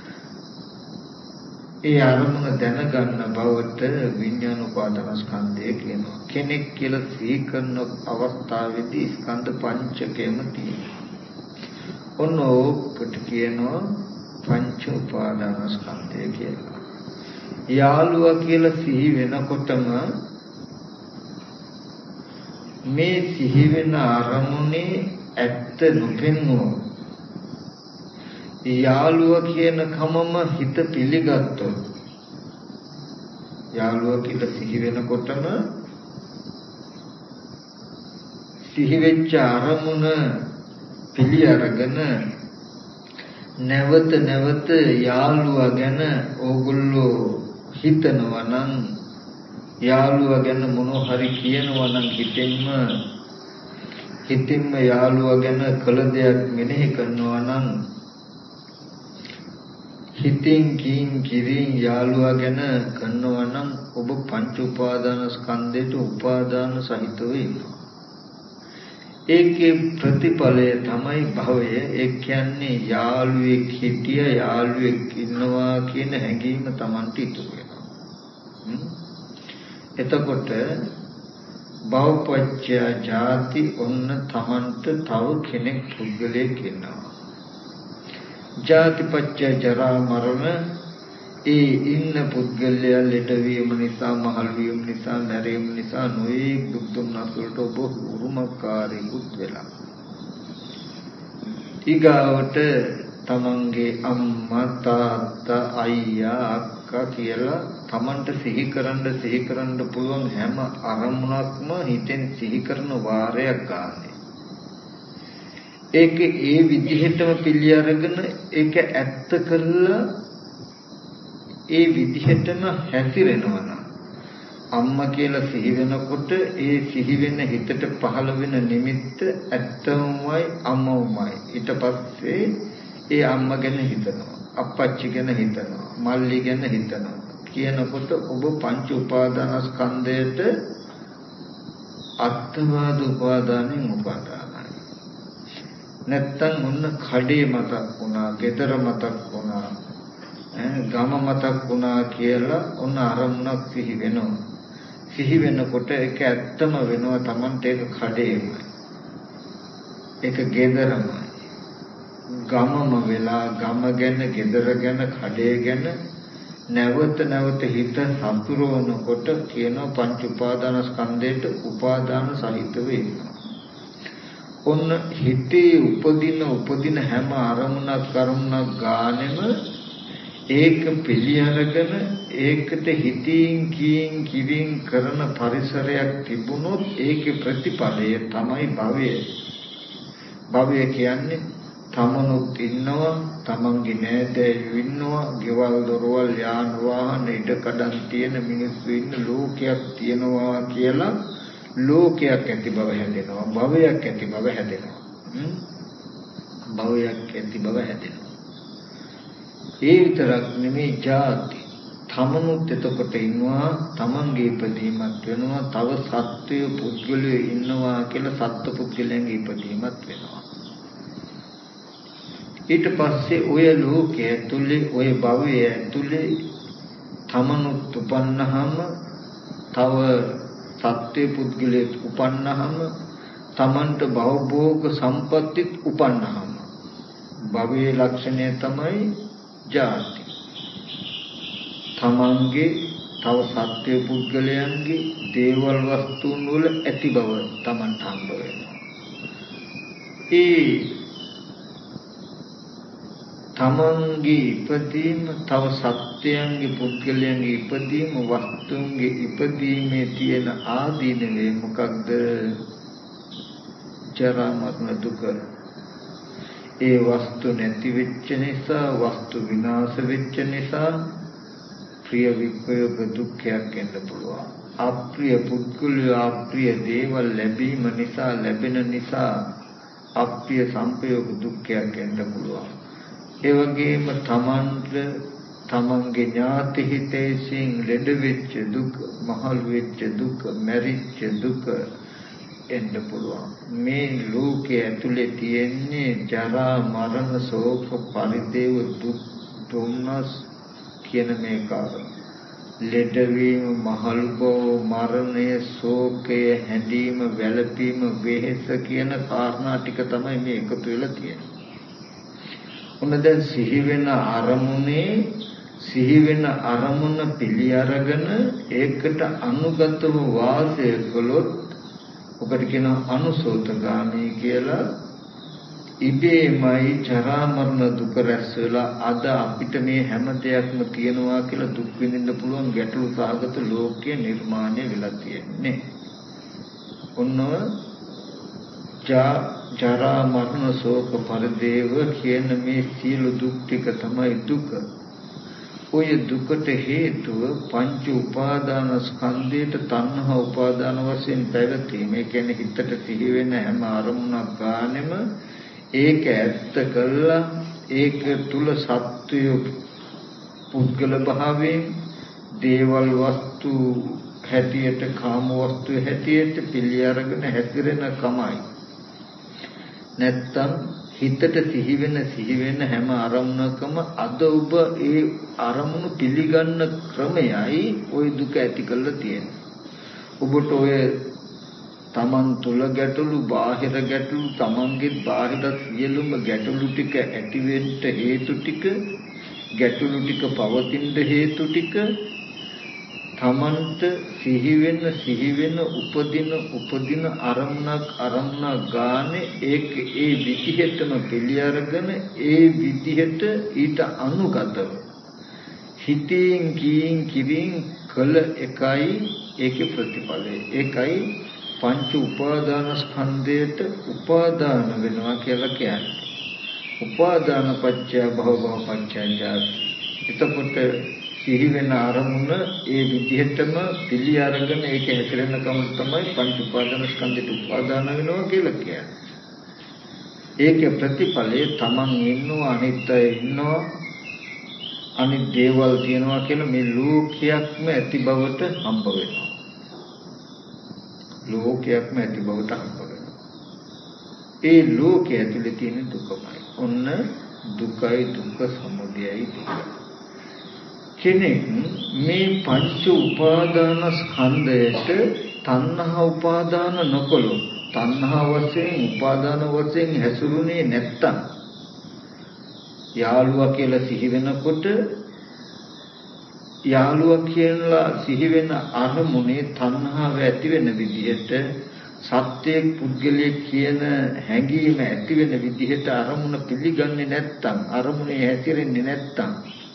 ඒ අරමුණ දැනගන්න බවට විඥාන උපාදාන ස්කන්ධය කියනවා. කෙනෙක් කියලා සිහි කරන අවස්ථාවේදී ස්කන්ධ පංචකයම තියෙනවා. ඔන්න ඕකට කියනවා පංච උපාදාන ස්කන්ධය කියලා. යාළුවා කියලා සිහි වෙනකොටම මේ සිහි වෙන අරමුණේ ඇත්ත නොපෙන්වෝ යාළුවා කියන කමම හිත පිළිගත්තොත් යාළුවා කියලා සිහි වෙනකොටම සිහි වෙච්ච අරමුණ පිළි අරගෙන නැවත නැවත යාළුවා ගැන ඕගොල්ලෝ හිතනවා නම් යාළුවා ගැන මොනවා හරි කියනවා නම් හිතෙන්ම හිතින්ම යාළුවා ගැන කළ දෙයක් මෙනෙහි කරනවා නම් හිතින් කින් කිරින් යාළුවා ගැන කරනවා නම් ඔබ පංච උපාදාන ස්කන්ධයට උපාදාන සහිතව ඉන්නවා. ඒකේ ප්‍රතිඵලය තමයි භවය. ඒ කියන්නේ යාළුවෙක් හිටිය යාළුවෙක් ඉන්නවා කියන හැඟීම Tamanට ඉතුරු වෙනවා. එතකොට භවපච්චය ජාති ඔන්න Tamanට තව කෙනෙක් පුද්ගලයෙක් ඉන්නවා. ජාතිපච්චය ජරා මරණ ඒ ඉන්න පුද්ගලයා ලෙඩවීම නිසා මහලු වීම නිසා නැරීම නිසා නොයේ දුක් දුම්නස් වලට ඔබ උරුමකාරීකුත් වෙලා. ඊගාවට තමන්ගේ අම්මා තාත්තා අයියා අක්කා කියලා තමන්ට සිහි කරන්න සිහි කරන්න පුළුවන් හැම අරමුණක්ම හිතෙන් සිහි කරන වාරයක් ගන්න. ඒක ඒ විදිහටම පිළි අරගෙන ඒක ඇත්ත කරලා ඒ විදිහටම හැසිරෙනවා නම් අම්මා කියලා සිහි වෙනකොට ඒ සිහි වෙන හිතට පහළ වෙන නිමිත්ත ඇත්තමයි අම්මවමයි. ඊට පස්සේ ඒ අම්මා ගැන හිතනවා, අප්පච්චි ගැන හිතනවා, මල්ලි ගැන හිතනවා කියනකොට ඔබ පංච උපාදානස්කන්ධයට අත්වාද උපාදානෙන් උපාදානයි. නැත්තම් ඔන්න කඩේ මතක් වුණා, ගෙදර මතක් වුණා, ගම මතක් වුණා කියලා ඔන්න අරමුණක් සිහි වෙනවා. සිහි වෙනකොට ඒක ඇත්තම වෙනවා Tamante ඒක කඩේමයි. ඒක ගෙදරමයි. ගමම වෙලා ගම ගැන, ගෙදර ගැන, කඩේ ගැන නැවත නැවත හිත සම්පූර්ණකොට කියන පංච උපාදාන ස්කන්ධයට උපාදාන සහිත වෙනවා. ඔන්න හිතේ උපදින උපදින හැම අරමුණක් අරමුණක් ගානෙම ඒක පිළි අරගෙන ඒකට හිතින් කියින් කිවින් කරන පරිසරයක් තිබුණොත් ඒකේ ප්‍රතිඵලය තමයි භවය. භවය කියන්නේ තමනුත් ඉන්නවා, තමන්ගේ නෑදෑයෝ ඉන්නවා, ගෙවල් දොරවල් යාන වාහන ඉඩකඩම් තියෙන මිනිස්සු ඉන්න ලෝකයක් තියෙනවා කියලා ලෝකයක් ඇති බව හැදෙනවා, භවයක් ඇති බව හැදෙනවා. භවයක් ඇති බව හැදෙනවා. ඒ විතරක් නෙමෙයි ජාති. තමනුත් එතකොට ඉන්නවා, තමන්ගේ ඉපදීමක් වෙනවා, තව සත්වය පුද්ගලයෝ ඉන්නවා කියලා සත්ත්ව පුද්ගලයන්ගේ ඉපදීමක් වෙනවා. ඊට පස්සේ ඔය ලෝකයේ ඇතුලේ ඔය භවයේ ඇතුලේ තමනුත් උපන්නහම තව සත්ත්ව පුද්ගලයෙක් උපන්නහම තමන්ට භවභෝග සම්පත්තිත් උපන්නහම භවයේ ලක්ෂණය තමයි ජාති. තමන්ගේ තව සත්‍ය පුද්ගලයන්ගේ දේවල් වස්තුන් වල ඇති බව තමන්ට හම්බ වෙනවා. ඒ තමන්ගේ ඉපදීම තව සත්‍යයන්ගේ පුද්ගලයන්ගේ ඉපදීම වස්තුන්ගේ ඉපදීමේ තියෙන ආදීනවේ මොකක්ද? ජරා මරණ දුක. ඒ වස්තු නැති වෙච්ච නිසා, වස්තු විනාශ වෙච්ච නිසා ප්‍රිය විප්‍රයෝග දුක්ඛයක් එන්න පුළුවන්. අප්‍රිය පුද්ගලයෝ අප්‍රිය දේවල් ලැබීම නිසා, ලැබෙන නිසා අප්‍රිය සංපයෝග දුක්ඛයක් එන්න පුළුවන්. ඒ වගේම තමන්ට තමන්ගේ ඥාති හිතේසින් ලෙඩ වෙච්ච දුක, මහලු වෙච්ච දුක, මැරිච්ච දුක, එන්න පුළුවන්. මේ ලෝකයේ ඇතුලේ තියෙන්නේ ජරා මරණ ශෝක පරිදේව දුක් දුම්නස් කියන මේ කාරණා. ලෙඩවීම, මහලු බව, මරණය, ශෝකය, හැඬීම, වැළපීම, වෙහෙස කියන කාරණා ටික තමයි මේ එකතු වෙලා තියෙන්නේ. ඔන්න දැන් සිහි වෙන අරමුණේ සිහි වෙන අරමුණ පිළි අරගෙන ඒකට අනුගතව වාසය කළොත් ඔකට කියනවා අනුසෝතගාමී කියලා. ඉබේමයි ජරා මරණ දුක රැස් වෙලා අද අපිට මේ හැම දෙයක්ම තියෙනවා කියලා දුක් විඳින්න පුළුවන් ගැටලු සහගත ලෝකයේ නිර්මාණය වෙලා තියෙන්නේ. ඔන්න ජරා මරණ ශෝක පරිදේව කියන මේ සියලු දුක් ටික තමයි දුක. ඔය දුකට හේතුව පංච උපාදාන ස්කන්ධයට තණ්හා උපාදාන වශයෙන් පැවතීම. ඒ කියන්නේ හිතට සිහි වෙන හැම අරමුණක් ගන්නෙම ඒක ඇත්ත කළා ඒක තුල සත්වය පුද්ගල භාවයෙන් දේවල් වස්තු හැටියට කාම වස්තු හැටියට පිළි අරගෙන හැසිරෙන කමයි. නැත්තම් හිතට සිහි වෙන සිහි වෙන හැම අරමුණකම අද ඔබ ඒ අරමුණු පිළිගන්න ක්‍රමයයි ওই දුක ඇති කරලා තියෙන්නේ. ඔබට ඔය තමන් තුල ගැටලු, බාහිර ගැටලු, තමන්ගේ බාහිර සියලුම ගැටලු ටික ඇති වෙන්න හේතු ටික, ගැටලු ටික පවතින හේතු ටික තමන්ට සිහි වෙන සිහි වෙන උපදින උපදින අරමුණක් අරමුණ ගානේ ඒක ඒ විදිහටම පිළි අරගෙන ඒ විදිහට ඊට අනුගතව හිතින් කියින් කිවින් කළ එකයි ඒකේ ප්‍රතිඵලය. ඒකයි පංච උපාදාන ස්කන්ධයට උපාදාන වෙනවා කියලා කියන්නේ. උපාදාන පත්‍ය භව භව පත්‍ය ජාති. එතකොට සිහි වෙන අරමුණ ඒ විදිහටම පිළි අරගෙන ඒක හැසිරෙන කම තමයි පංච උපාදාන ස්කන්ධයට උපාදාන වෙනවා කියලා කියන්නේ. ඒකේ ප්‍රතිඵලයේ තමන් ඉන්නවා, අනිත්‍ය ඉන්නවා, අනිත් දේවල් තියෙනවා කියලා මේ ලෝකයක්ම ඇති බවට හම්බ වෙනවා. ලෝකයක්ම ඇති බවට හම්බ වෙනවා. ඒ ලෝකයේ ඇතුලේ තියෙන දුකමයි. ඔන්න දුකයි දුක්ඛ සමුදයයි දුක. කෙනෙක් මේ පංච උපාදාන ස්කන්ධයට තණ්හා උපාදාන නොකළොත්, තණ්හා වශයෙන් උපාදාන වශයෙන් හැසිරුනේ නැත්තම්, යාළුවා කියලා සිහි වෙනකොට යාළුවා කියලා සිහි වෙන අරමුණේ තණ්හාව ඇති වෙන විදිහට, සත්‍යයේ පුද්ගලයේ කියන හැඟීම ඇති වෙන විදිහට අරමුණ පිළිගන්නේ නැත්තම්, අරමුණේ හැසිරෙන්නේ නැත්තම්,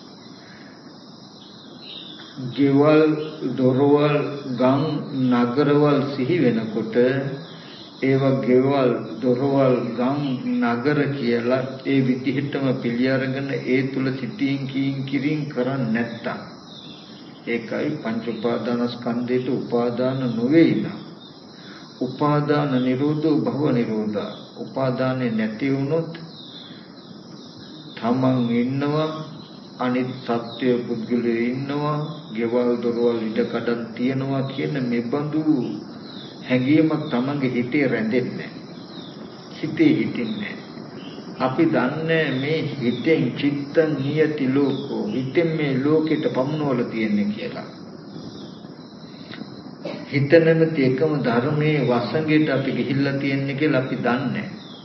ගෙවල් දොරවල් ගම් නගරවල් සිහි වෙනකොට ඒවා ගෙවල් දොරවල් ගම් නගර කියලා ඒ විදිහටම පිළි අරගෙන ඒ තුල සිටින් කියින් කිරින් කරන්නේ නැත්තම්, ඒකයි පංච උපාදාන ස්කන්ධයට උපාදාන නොවේ නම් උපාදාන නිරෝධෝ භව නිරෝධා. උපාදානේ නැති වුණොත් තමන් ඉන්නවා, අනිත් සත්‍ය පුද්ගලයෝ ඉන්නවා, ගෙවල් දොරවල් ඉඩකඩම් තියනවා කියන මේ බඳු හැඟීමක් තමන්ගේ හිතේ රැඳෙන්නේ නැහැ. හිතේ හිටින්නේ. අපි දන්නේ මේ හිතෙන් චිත්ත නියති ලෝකෝ, හිතෙන් මේ ලෝකෙට පමුණවල තියෙන්නේ කියලා. හිත නැමැති එකම ධර්මයේ වසඟයට අපි ගිහිල්ලා තියෙන්නේ කියලා අපි දන්නේ.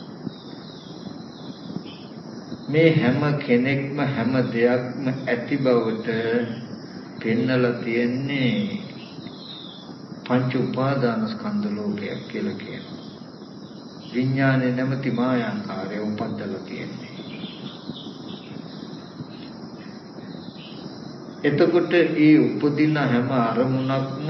මේ හැම කෙනෙක්ම හැම දෙයක්ම ඇති බවට පෙන්නලා තියෙන්නේ පංච උපාදාන ස්කන්ධ ලෝකයක් කියලා කියනවා. විඥානේ නැමැති මායාකාරය උපද්දලා තියෙන්නේ. එතකොට ඒ උපදින හැම අරමුණක්ම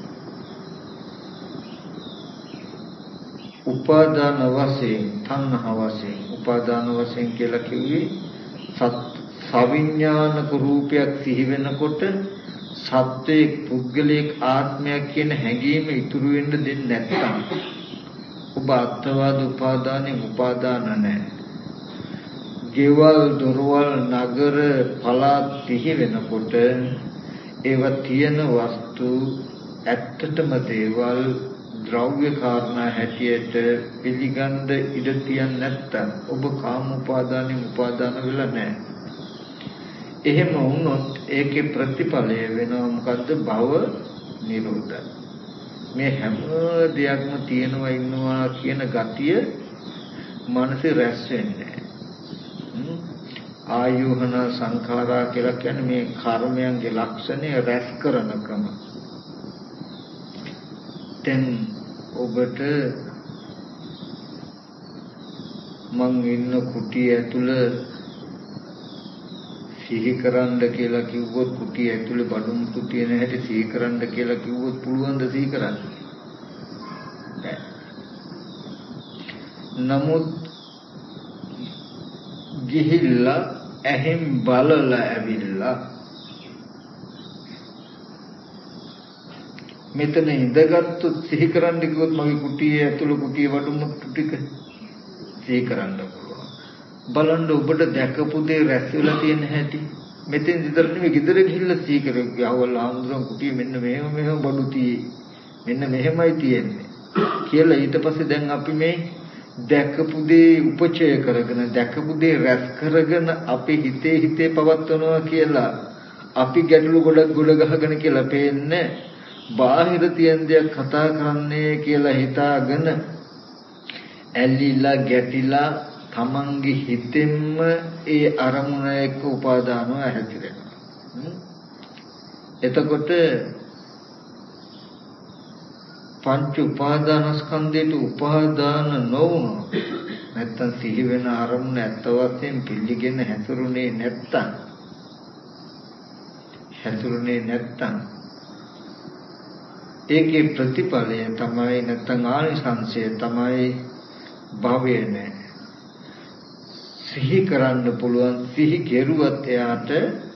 උපාදාන වශයෙන්, තණ්හා වශයෙන්, උපාදාන වශයෙන් කියලා කිව්වේ සවිඥානික රූපයක් සිහි වෙනකොට සත්වයේ පුද්ගලික ආත්මයක් කියන හැඟීම ඉතුරු වෙන්න දෙන්නේ නැත්නම් ඔබ අත්වාද උපාදානෙ උපාදාන නැහැ. ගෙවල් දොරවල් නගර පළාත් සිහි වෙනකොට ඒව තියෙන වස්තු ඇත්තටම දේවල් ද්‍රව්‍ය කාරණා හැටියට පිළිගන්න ඉඩ තියන්නේ නැත්තම් ඔබ කාම උපාදානෙ උපාදාන වෙලා නැහැ. එහෙම වුණොත් ඒකේ ප්‍රතිඵලය වෙනවා මොකද්ද? භව නිරෝධය. මේ හැම දෙයක්ම තියෙනවා ඉන්නවා කියන ගතිය මනසේ රැස් වෙන්නේ. ආයෝහන සංඛාරා කියලා කියන්නේ මේ කර්මයන්ගේ ලක්ෂණය රැස් කරන ක්‍රම. දැන් ඔබට මං ඉන්න කුටිය ඇතුළේ සිහි කරන්න කියලා කිව්වොත් කුටිය ඇතුළේ බඩු මුට්ටු තියෙන හැටි සිහි කරන්න කියලා කිව්වොත් පුළුවන් ද සිහි කරන්න? බැහැ. නමුත් ගිහිල්ලා ඇහෙන් බලලා ඇවිල්ලා මෙතන ඉඳගත්තු සිහි කරන්න කිව්වොත් මගේ කුටියේ ඇතුළේ කුටියේ බඩු මුට්ටු ටික සිහි කරන්න පුළුවන්. බලන්න ඔබට දැකපු දේ රැස් වෙලා තියෙන හැටි මෙතෙන් විතර නෙවෙයි ගෙදර ගිහිල්ලා සිහි කරගන්න. යවල් ආමුදුරන් කුටියේ මෙන්න මෙහෙම මෙහෙම බඩු තියෙයි. මෙන්න මෙහෙමයි තියෙන්නේ කියලා ඊට පස්සේ දැන් අපි මේ දැකපු දේ උපචය කරගෙන දැකපු දේ රැස් කරගෙන අපි හිතේ හිතේ පවත්වනවා කියලා අපි ගැටලු ගොඩක් ගොඩ ගහගෙන කියලා පේන්නේ බාහිර තියෙන දේ කතා කරන්නේ කියලා හිතාගෙන ඇලිලා ගැටිලා තමන්ගේ හිතෙන්ම ඒ අරමුණ එක්ක උපාදානව හැදිරෙනවා. එතකොට පංච උපාදානස්කන්ධයට උපාදාන නොවුණොත් නැත්තම් සිහි වෙන අරමුණ ඇත්ත වශයෙන් පිළිගෙන හැසිරුනේ නැත්තම් හැසිරුනේ නැත්තම් ඒකේ ප්‍රතිඵලය තමයි නැත්තම් ආනිසංසය තමයි භවය නෑ. සිහි කරන්න පුළුවන් සිහි කෙරුවත් එයාට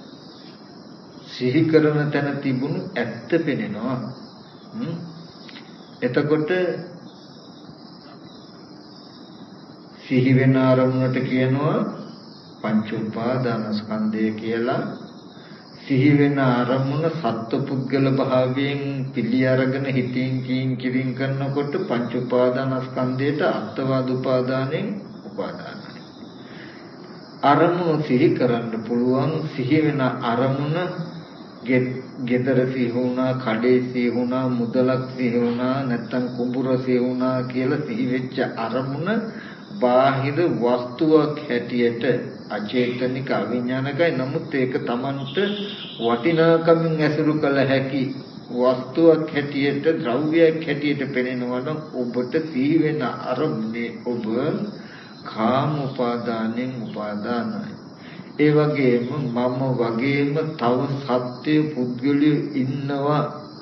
සිහි කරන තැන තිබුණු ඇත්ත පෙනෙනවා. එතකොට සිහි වෙන ආරමුණට කියනවා පංච උපාදානස්කන්ධය කියලා. සිහි වෙන ආරමුණ සත්පුද්ගල භාවයෙන් පිළි අරගෙන හිතින් කියින් කිරින් කරනකොට පංච උපාදානස්කන්ධයට අත්වාද උපාදානෙන් උපාදානයි. අරමුණ සිහි කරන්න පුළුවන් සිහි වෙන අරමුණ ගෙදර සිහි වුණා, කඩේ සිහි වුණා, මුදලක් සිහි වුණා, නැත්තම් කුඹුර සිහි වුණා කියලා සිහි වෙච්ච අරමුණ බාහිර වස්තුවක් හැටියට අචේතනික අවිඥානිකයි. නමුත් ඒක Tamanට වටිනාකමින් ඇසුරු කළ හැකි වස්තුවක් හැටියට ද්‍රව්‍යයක් හැටියට පෙනෙනවා නම් ඔබට සිහි වෙන අරමුණේ ඔබ කාම උපාදානෙන් උපාදානයි. ඒ වගේම මම වගේම තව සත්‍ය පුද්ගලයෝ ඉන්නවා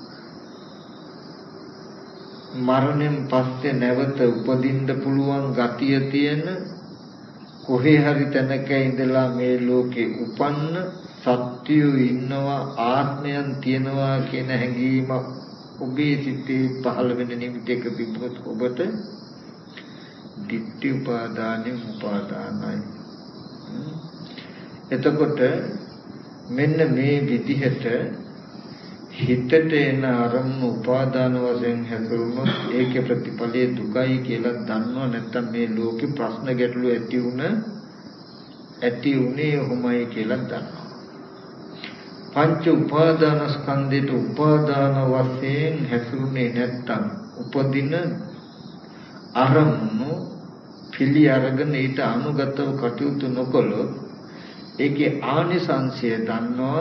මරණයෙන් පස්සේ නැවත උපදින්න පුළුවන් ගතිය තියෙන කොහේ හරි තැනක ඉඳලා මේ ලෝකේ උපන්න සත්‍යෝ ඉන්නවා ආත්මයන් තියෙනවා කියන හැඟීම ඔබේ සිතේ පහළ වෙන නිමිතක තිබුණොත් ඔබට ditthi upadane upadanai. එතකොට මෙන්න මේ විදිහට හිතට එන අරමුණු උපාදාන වශයෙන් හැසිරුණොත් ඒකේ ප්‍රතිඵලය දුකයි කියලා දන්නවා. නැත්නම් මේ ලෝකේ ප්‍රශ්න ගැටලු ඇති වුණ ඇති උනේ ඔහොමයි කියලා දන්නවා. පංච උපාදානස්කන්ධයට උපාදාන වශයෙන් හැසිරුනේ නැත්නම් උපදින අරමුණු පිළි අරගෙන ඊට අනුගතව කටයුතු නොකළොත් ඒකේ ආනිසංශය දන්නවා.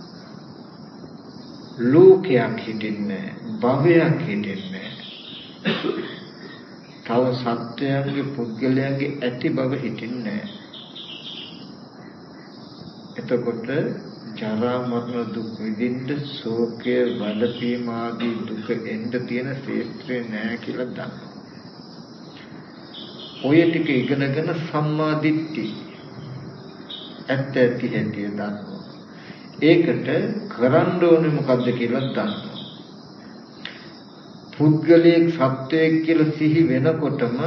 ලෝකයක් හිටින්නේ භවයක් හිටින්නේ තව සත්‍යයන්ගේ පුද්ගලයන්ගේ ඇති බව හිටින්නේ. එතකොට ජරා මරණ දුක් විඳින්න ශෝකය වඩපීම ආදී දුක එන්න තියෙන ශේත්‍රේ නෑ කියලා දන්නවා. ඔය ටික ඉගෙනගෙන සම්මා දිට්ඨි ඇත්ත ඇති හැටි දන්නවා. ඒකට කරන්න ඕනේ මොකද්ද කියලා දන්නවා. පුද්ගලයෙක් සත්වයෙක් කියලා සිහි වෙනකොටම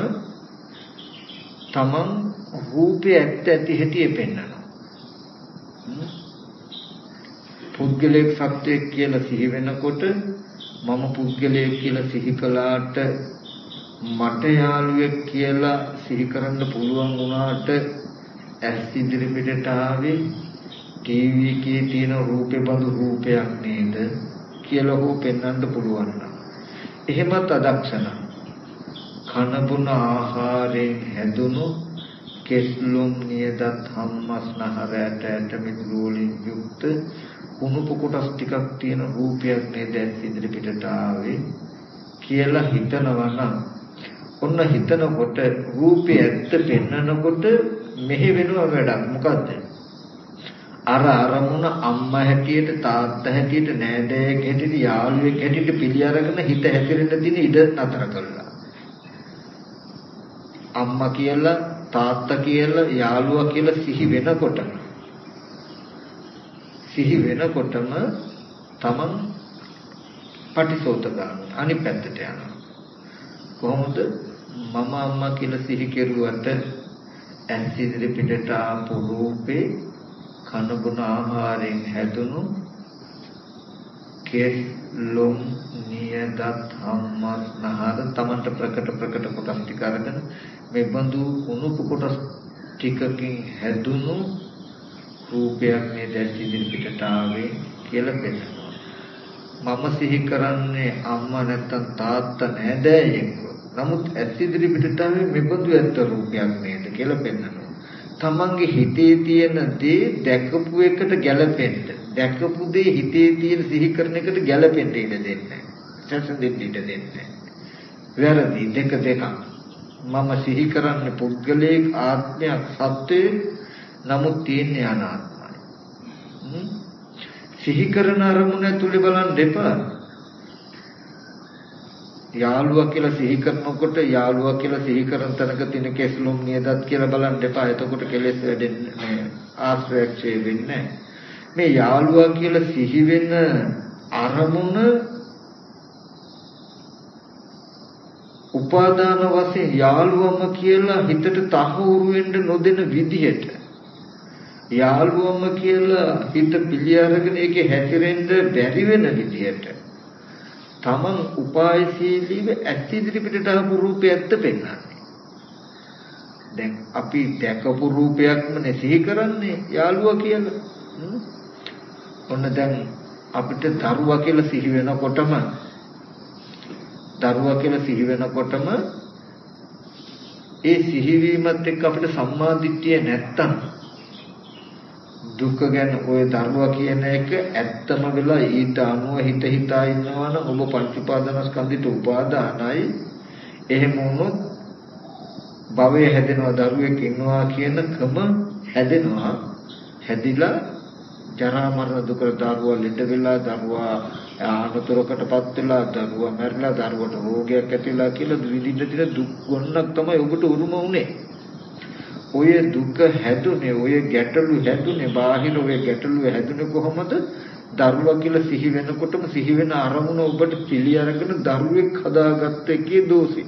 තමන් රූපේ ඇත්ත ඇති හැටි පෙන්නනවා. පුද්ගලයෙක් සත්වයෙක් කියලා සිහි වෙනකොට මම පුද්ගලයෙක් කියලා සිහි කළාට මට යාළුවෙක් කියලා සිහි කරන්න පුළුවන් වුණාට ඇස් ඉදිරි පිටට ආවේ ටීවී එකේ තියෙන රූපේ බඳු රූපයක් නේද කියලා හෝ පෙන්වන්න පුළුවන් නම් එහෙමත් අදක්ෂණ කන බොන ආහාරයෙන් හැදුණු කෙස්ලොම් නියදත් හම්මස්නහර ඇට ඇට මිදුළු වලින් යුක්ත කුණුපු කොටස් ටිකක් තියෙන රූපයක් නේද ඇස් ඉදිරි පිටට ආවේ කියලා හිතනවා නම් ඔන්න හිතනකොට රූපේ ඇත්ත පෙන්නකොට මෙහි වෙනවා වැඩක් මොකද්ද අර අරමුණ අම්මා හැටියට තාත්තා හැටියට නෑදෑයෙක් හැටියට යාළුවෙක් හැටියට පිළි අරගෙන හිත හැසිරෙන්න තියෙන ඉඩ නතර කළා අම්මා කියලා තාත්තා කියලා යාළුවා කියලා සිහි වෙනකොටම සිහි වෙනකොටම තමන් පටිසෝත ගන්න අනිත් පැත්තට යනවා කොහොමද මම අම්මා කියලා සිහි කෙරුවට ඇස් ඉදිරි පිටට ආපු රූපේ කන බොන ආහාරයෙන් හැදුණු කෙස් ලොම් නියදත් හම්මස් නහර තමන්ට ප්‍රකට ප්‍රකට කොටස් ටික අරගෙන මේ බඳු උණුපු කොටස් ටිකකින් හැදුණු රූපයක් නේද ඇස් ඉදිරි පිටට ආවේ කියලා පෙන්නනවා මම සිහි කරන්නේ අම්මා නැත්තම් තාත්තා නෑදෑයෙක් නමුත් ඇස් ඉදිරි පිටට ආවේ මේ බඳු ඇත්ත රූපයක් නේද කියලා පෙන්නනවා තමන්ගේ හිතේ තියෙන දේ දැකපු එකට ගැළපෙන්න දැකපු දේ හිතේ තියෙන සිහි කරන එකට ගැළපෙන්න ඉඩ දෙන්නේ නැහැ සැසඳෙන්න ඉඩ දෙන්නේ නැහැ වැරදි දෙක දෙකක් මම සිහි කරන්නේ පුද්ගලයෙක් ආත්මයක් සත්‍යය නමුත් තියෙන්නේ අනාත්මයි සිහි කරන අරමුණ ඇතුලේ බලන් දෙපා යාළුවා කියලා සිහි කරනකොට යාළුවා කියලා සිහි කරන තැනක තියෙන කෙස්ලොම් නියදත් කියලා බලන් දෙපා එතකොට කෙලෙස් වැඩෙන්නේ මේ ආශ්‍රයක්ෂේ වෙන්නේ මේ යාළුවා කියලා සිහි වෙන අරමුණ උපාදාන වශයෙන් යාළුවම කියලා හිතට තහවුරු වෙන්න නොදෙන විදිහට යාළුවම කියලා හිත පිළි අරගෙන ඒකේ හැසිරෙන්න බැරි වෙන විදිහට තමන් උපායශීලීව ඇස් ඉදිරි පිටට ආපු රූපය ඇත්ත පෙන්වන්නේ දැන් අපි දැකපු රූපයක්ම සිහි කරන්නේ යාළුවා කියලා ඔන්න දැන් අපිට දරුවා කියලා සිහි වෙනකොටම දරුවා කියලා සිහි වෙනකොටම ඒ සිහිවීමත් එක්ක අපිට සම්මාදිට්ඨිය නැත්තම් දුක ගැන ඔය දරුවා කියන එක ඇත්තම වෙලා ඊට අනුව හිත හිතා ඉන්නවා නම් ඔබ පංච උපාදානස්කන්ධයට උපාදානයි එහෙම වුණොත් භවයේ හැදෙනවා දරුවෙක් ඉන්නවා කියන කම හැදෙනවා හැදිලා ජරා මරණ දුක දරුවා ලෙඩ වෙලා දරුවා ආනතුරකටපත් වෙලා දරුවා මැරිලා දරුවට රෝගයක් ඇතිලා කියලා විඳින්න තියෙන දුක් ගොන්නක් තමයි ඔබට උරුම වුනේ ඔය දුක හැදුනේ ඔය ගැටලු හැදුනේ බාහිර ඔය ගැටලු හැදුනේ කොහොමද දරුවා කියලා සිහි වෙනකොටම සිහි වෙන අරමුණ ඔබට පිළි අරගෙන දරුවෙක් හදාගත්ත එකේ දෝෂේ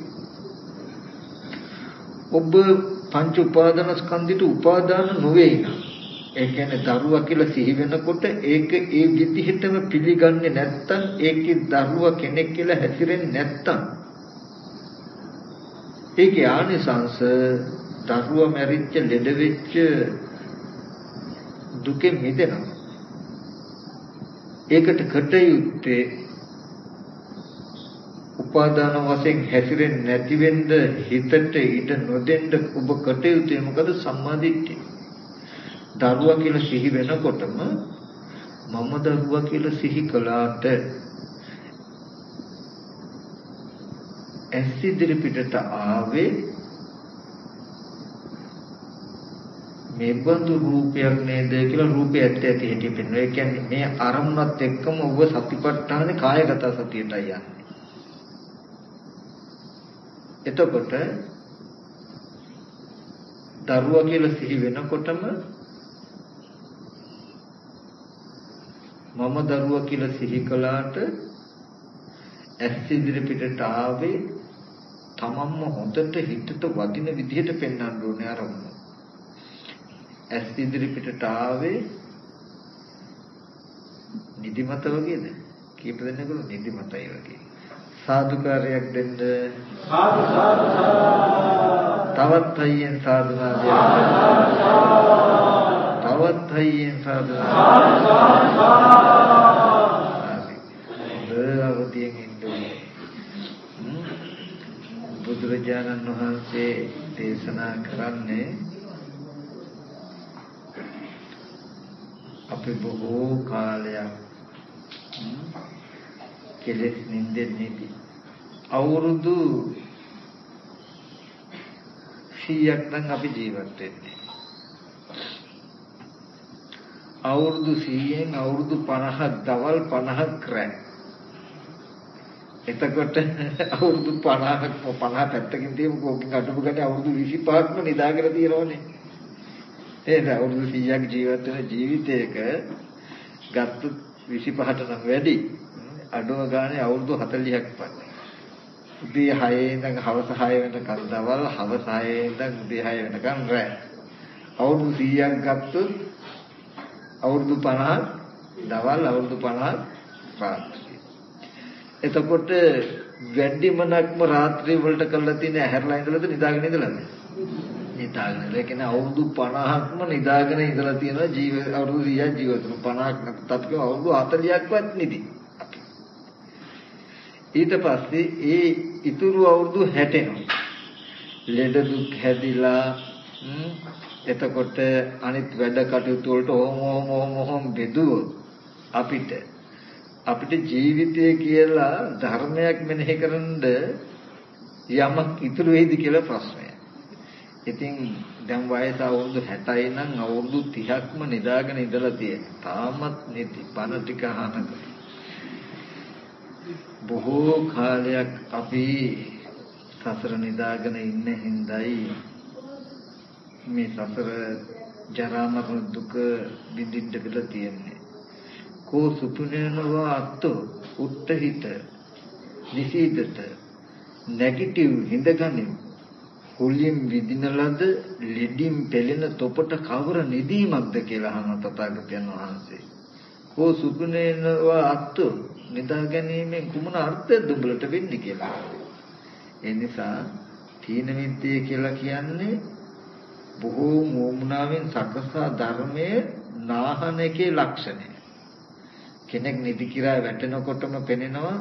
ඔබ පංච උපාදානස්කන්ධයට උපාදාන නොවේ නා ඒ කියන්නේ දරුවා කියලා සිහි වෙනකොට ඒක ඒ විදිහටම පිළිගන්නේ නැත්තම් ඒකේ දරුවා කෙනෙක් කියලා හැසිරෙන්නේ නැත්තම් ඒකේ ආනිසංස දරුවා මැරිච්ච ලෙඩ වෙච්ච දුකෙන් මිදෙනවා ඒකට කටයුත්තේ උපාදාන වශයෙන් හැසිරෙන්නේ නැති වෙන්න හිතට ඉඩ නොදෙන්න ඔබ කටයුත්තේ මොකද සම්මාදිට්ඨිය දරුවා කියලා සිහි වෙනකොටම මම දරුවා කියලා සිහි කළාට ඇස් ඉදිරි පිටට ආවේ මේ බඳු රූපයක් නේද කියලා රූපය ඇත්ත ඇති හැටි පෙන්වනවා. ඒ කියන්නේ මේ අරමුණත් එක්කම ඔබ සතිපට්ඨානේ කායගත සතියටයි යන්නේ. එතකොට දරුවා කියලා සිහි වෙනකොටම මම දරුවා කියලා සිහි කළාට ඇස් ඉදිරි පිටට ආවේ තමන්ම හොඳට හිතට වදින විදිහට පෙන්වන්න ඕනේ අරමුණ. ඇස් ඉදිරි පිටට ආවේ නිදිමත වගේද කීප දෙනෙකුට නිදිමතයි වගේ. සාදුකාරයක් දෙන්න. සාදු සාදු තවත් හයියෙන් සාදුනාදයක්. තවත් හයියෙන් සාදුනාදයක්. බුදුරජාණන් වහන්සේ දේශනා කරන්නේ අපි බොහෝ කාලයක් කෙලෙස් නින්දෙන්නේ අවුරුදු සීයක් නම් අපි ජීවත් වෙන්නේ. අවුරුදු සීයෙන් අවුරුදු පනහක් දවල් පනහක් රැ. එතකොට අවුරුදු පනහක් පනහ පැත්තකින් තියමු කෝකින් අඩුම ගන්නේ අවුරුදු විසිපහක්ම නිදාගෙන තියෙනවනේ. එහෙනම් අවුරුදු සීයක් ජීවත් වෙන ජීවිතයක ගත්ත විසිපහට නම් වැඩි. අඩුම ගානේ අවුරුදු හතළිහක් පමණ. උදේ හයේ ඉඳන් හවස හය වෙනකන් දවල් හවස හයේ ඉඳන් උදේ හය වෙනකන් රැ. අවුරුදු සීයක් ගත්තොත් අවුරුදු පනහක් දවල් අවුරුදු පනහක් රාත්‍රී. එතකොට වැඩිමනක්ම රාත්‍රී වලට කරලා තියෙන ඇහැරලා ඉඳලාද නිදාගෙන ඉඳලාද? නිදාගෙන. ඒ කියන්නේ අවුරුදු පනහක්ම නිදාගෙන ඉඳලා තියෙනවා ජීව අවුරුදු සීයක් ජීවත් වෙන පනහක් නැත්නම් කිව්ව අවුරුදු හතළිහක්වත් නිදි. ඊට පස්සේ ඒ ඉතුරු අවුරුදු හැටෙනවා. ලෙඩ දුක් හැදිලා එතකොට අනිත් වැඩ කටයුතු වලට ඕම ඕම ඕම බෙදුවොත් අපිට අපිට ජීවිතය කියලා ධර්මයක් මෙනෙහි කරන්ද යමක් ඉතුරු වෙයිද කියලා ප්‍රශ්නයක්. ඉතින් දැන් වයස අවුරුදු හැටයි නම් අවුරුදු තිහක්ම නිදාගෙන ඉඳලා තියෙනවා. තාමත් නිදි පණ ටික අහනක. බොහෝ කාලයක් අපි සසර නිදාගෙන ඉන්න හිඳයි මේ සසර ජරා මරණ දුක විඳින්න කියලා තියෙන්නේ. කෝ සුපුනේනවා අත්තු උත්තහිත නිසීදත නෙගටිව් හිඳගන්නේ කුලින් විදින ලද ලෙඩින් පෙළෙන තොපට කවර නිදීමක්ද කියලා අහන තථාගතයන් වහන්සේ. කෝ සුපුනේනවා අත්තු නිදා ගැනීමෙන් කුමන අර්ථයක්ද උඹලට වෙන්නේ කියලා. ඒ නිසා තීන මිද්දේ කියලා කියන්නේ බොහෝ මොමුණාවෙන් සකසා ධර්මයේ නාහන එකේ ලක්ෂණය. කෙනෙක් නිදි කිරා වැටෙනකොටම පෙනෙනවා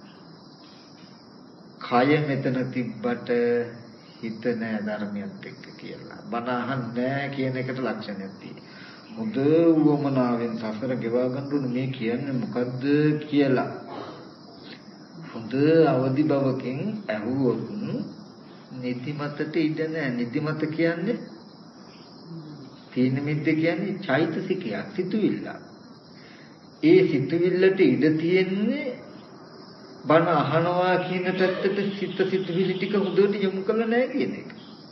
කය මෙතන තිබ්බට හිත නෑ ධර්මයක් එක්ක කියලා. බණ අහන්නේ නෑ කියන එකට ලක්ෂණයක් තියෙනවා. හොඳ වමනාවෙන් සසර ගෙවා ගන්න මේ කියන්නේ මොකද්ද කියලා හොඳ අවදි බවකින් ඇහුවොත් නිදිමතට ඉඩ නැහැ. නිදිමත කියන්නේ තීන මිද්ද කියන්නේ චෛතසිකයක්, සිතුවිල්ල. ඒ සිතුවිල්ලට ඉඩ තියෙන්නේ බණ අහනවා කියන පැත්තට සිත සිතුවිලි ටික හොඳට යොමු කරලා නැහැ කියන එක.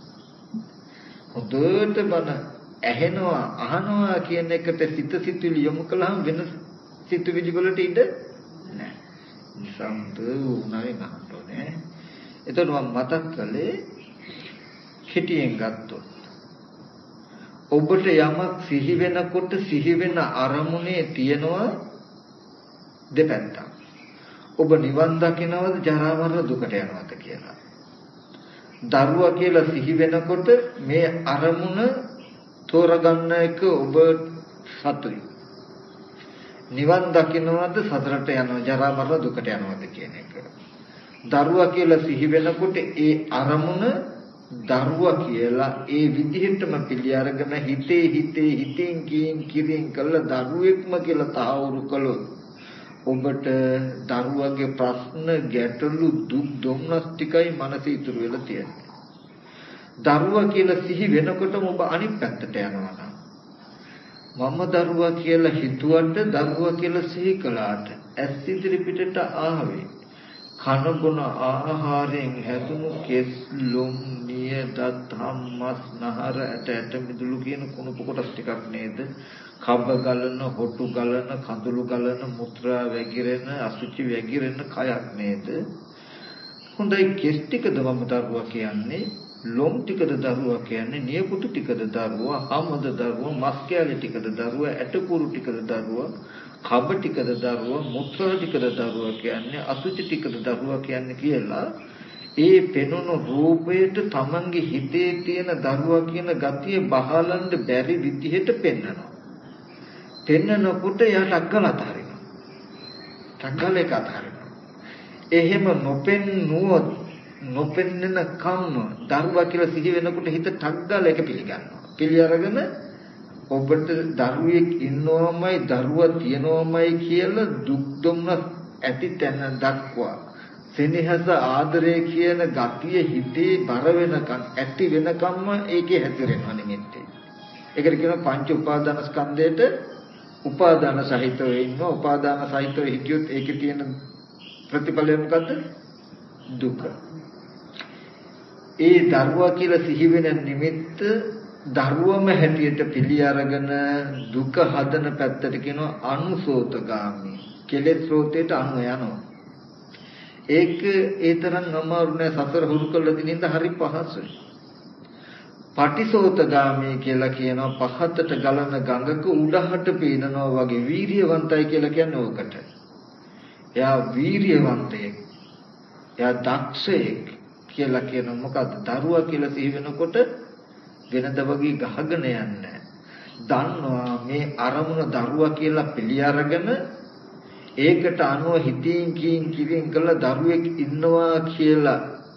හොඳට බණ ඇහෙනවා අහනවා කියන එකට සිත සිතුවිලි යොමු කළාම වෙන සිතුවිලි වලට ඉඩ නැහැ. නිසන්ත උනාවේ ගන්නෝනේ. එතකොට මම මතක් කළේ කෙටියෙන් ගත්තොත් ඔබට යමක් සිහි වෙනකොට සිහි වෙන අරමුණේ තියනවා දෙපැත්තක්. ඔබ නිවන් දකින්නවද ජරා මරණ දුකට යනවද කියලා. දරුවා කියලා සිහි වෙනකොට මේ අරමුණ තෝරගන්න එක ඔබ සතුයි. නිවන් දකින්නවද සතරට යනවා ජරා මරණ දුකට යනවද කියන එක. දරුවා කියලා සිහි වෙනකොට ඒ අරමුණ දරුවා කියලා ඒ විදිහටම පිළි අරගෙන හිතේ හිතේ හිතින් කියින් කිරින් කළ දරුවෙක්ම කියලා තහවුරු කළොත් ඔබට දරුවගේ ප්‍රශ්න ගැටලු දුක් දුම්නස් ටිකයි මනසේ ඉතුරු වෙලා තියෙන්නේ. දරුවා කියලා සිහි වෙනකොටම ඔබ අනිත් පැත්තට යනවා. මම දරුවා කියලා හිතුවට දරුවා කියලා සිහි කළාට ඇස් ඉදිරි පිටට ආවේ කන බොන ආහාරයෙන් හැදුණු කෙස් ලොම් නියදත් හම්මස් නහර ඇට ඇට මිදුළු කියන කුණප කොටස් ටිකක් නේද? කබ ගලන, හොටු ගලන, කඳුළු ගලන, මුත්‍රා වැగిරෙන, අසුචි වැగిරෙන කයක් නේද? හොඳයි කෙස් ටිකද මම දරුවා කියන්නේ? ලොම් ටිකද දරුවා කියන්නේ? නියපොතු ටිකද දරුවා? හමද දරුවා? මස් කැලි ටිකද දරුවා? ඇට කුරු ටිකද දරුවා? කබ ටිකද දරුවා, මුත්‍රා ටිකද දරුවා කියන්නේ, අසුචි ටිකද දරුවා කියන්නේ කියලා ඒ පෙනුණු රූපයට තමන්ගේ හිතේ තියෙන දරුවා කියන ගතිය බහලන්න බැරි විදිහට පෙන්වනවා. පෙන්වනකොට යාට අක්කල අතහරිනවා. ටක්කල එක අතහරිනවා. එහෙම නොපෙන්නුවොත් නොපෙන්නන කම්ම දරුවා කියලා සිහි වෙනකොට හිත ටක්ගල එක පිළිගන්නවා. පිළි අරගෙන ඔබට දරුවෙක් ඉන්නවමයි දරුවා තියෙනවමයි කියලා දුක් දුම්නස් ඇති තැන දක්වා සෙනෙහස ආදරය කියන ගතිය හිතේ බර වෙනකන් ඇති වෙනකම්ම ඒකේ හැතිරෙනවා නිමිත්තේ. ඒකට කියනවා පංච උපාදාන ස්කන්ධයට උපාදාන සහිතව ඉන්නවා. උපාදාන සහිතව හිටියොත් ඒකේ තියෙන ප්‍රතිඵලය මොකද්ද? දුක. ඒ දරුවා කියලා සිහි වෙන නිමිත්ත දරුවම හැටියට පිළි අරගෙන දුක හදන පැත්තට කියනවා අනුසෝතගාමී. කෙලෙස් ස්රෝතයට අනු යනවා. ඒක ඒ තරම් අමාරු නෑ. සතර හුරු කළ දිනින්ද හරි පහසුයි. පටිසෝතගාමී කියලා කියනවා පහතට ගලන ගඟක උඩහට පීනනවා වගේ. වීරියවන්තයි කියලා කියන්නේ ඕකට. එයා වීරියවන්තයෙක්. එයා දක්ෂයෙක් කියලා කියන මොකද්ද? දරුවා කියලා සිහි වෙනකොට වෙනද වගේ ගහගෙන යන්නේ. දන්නවා මේ අරමුණ දරුවා කියලා පිළි අරගෙන ඒකට අනුව හිතින් කියින් කියින් කළ දරුවෙක් ඉන්නවා කියලා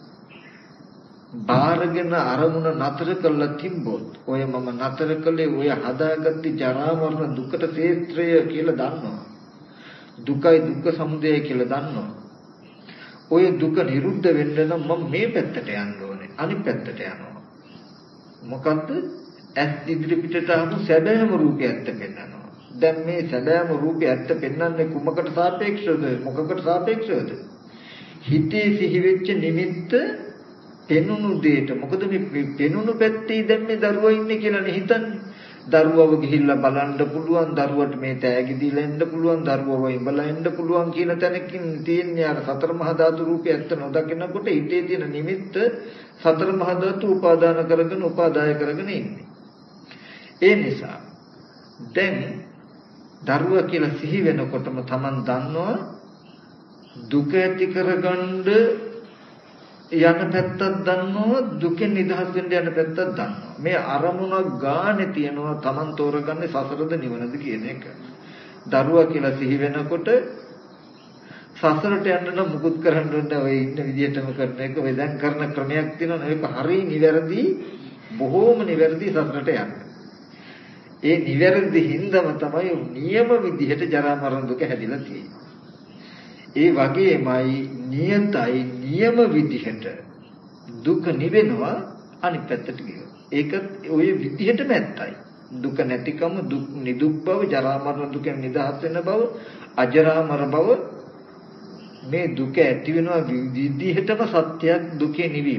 බාරගෙන අරමුණ නතර කළා තිබ්බොත් ඔය මම නතර කළේ ඔය හදාගත්ත ජරා මරණ දුකට ක්ෂේත්‍රය කියලා දන්නවා. දුකයි දුක්ඛ සමුදය කියලා දන්නවා. ඔය දුක නිරුද්ධ වෙන්න නම් මම මේ පැත්තට යන්න ඕනේ. අනිත් පැත්තට යනවා. මොකද්ද? ඇස් ඉදිරි පිටට ආපු සැබෑම රූපය ඇත්ත පෙන්වනවා. දැන් මේ සැබෑම රූපය ඇත්ත පෙන්වන්නේ කුමකට සාපේක්ෂවද? මොකකට සාපේක්ෂවද? හිතේ සිහි වෙච්ච නිමිත්ත පෙනුණු දෙයට. මොකද මේ පෙනුණු පැත්තේ දැන් මේ දරුවා ඉන්නේ කියලා හිතන්නේ. දරුවව ගිහිල්ලා බලන්න පුළුවන්, දරුවට මේ තෑගි දීලා එන්න පුළුවන්, දරුවව ඉඹලා එන්න පුළුවන් කියන තැනකින් තියෙන්නේ අර සතර මහා ධාතු රූපය ඇත්ත නොදකිනකොට හිතේ තියෙන නිමිත්ත සතර මහා ධාතු උපාදාන කරගෙන උපාදාය කරගෙන ඉන්නේ. ඒ නිසා දැන් දරුවා කියලා සිහි වෙනකොටම Taman දන්නවා දුක ඇති කරගන්න යන පැත්තක් දන්නවා, දුකෙන් නිදහස් වෙන්න යන පැත්තක් දන්නවා. මේ අරමුණක් ගානේ තියනවා Taman තෝරගන්නේ සසරද නිවනද කියන එක. දරුවා කියලා සිහි වෙනකොට සසරට යන්න නම් මුකුත් කරන්න ඕනේ ඔය ඉන්න විදිහටම කරන එක. ඔය දැන් කරන ක්‍රමයක් තියෙනවා. ඒක හරිය නිවැරදි, බොහෝම නිවැරදි සසරට යන්න. ඒ නිවැරදි හින්දාම තමයි නියම විදිහට ජරා මරණ දුක හැදිලා තියෙන්නේ. ඒ වගේමයි නියතයි නියම විදිහට දුක නිවෙනවා අනිත් පැත්තට ගියොත්. ඒක ওই විදිහටම ඇත්තයි. දුක නැතිකම, දුක් නිදුක් බව, ජරා මරණ දුකෙන් නිදහස් වෙන බව, අජරාමර බව, මේ දුක ඇති වෙනවා විදිහටම සත්‍යයක් දුකේ නිවීම.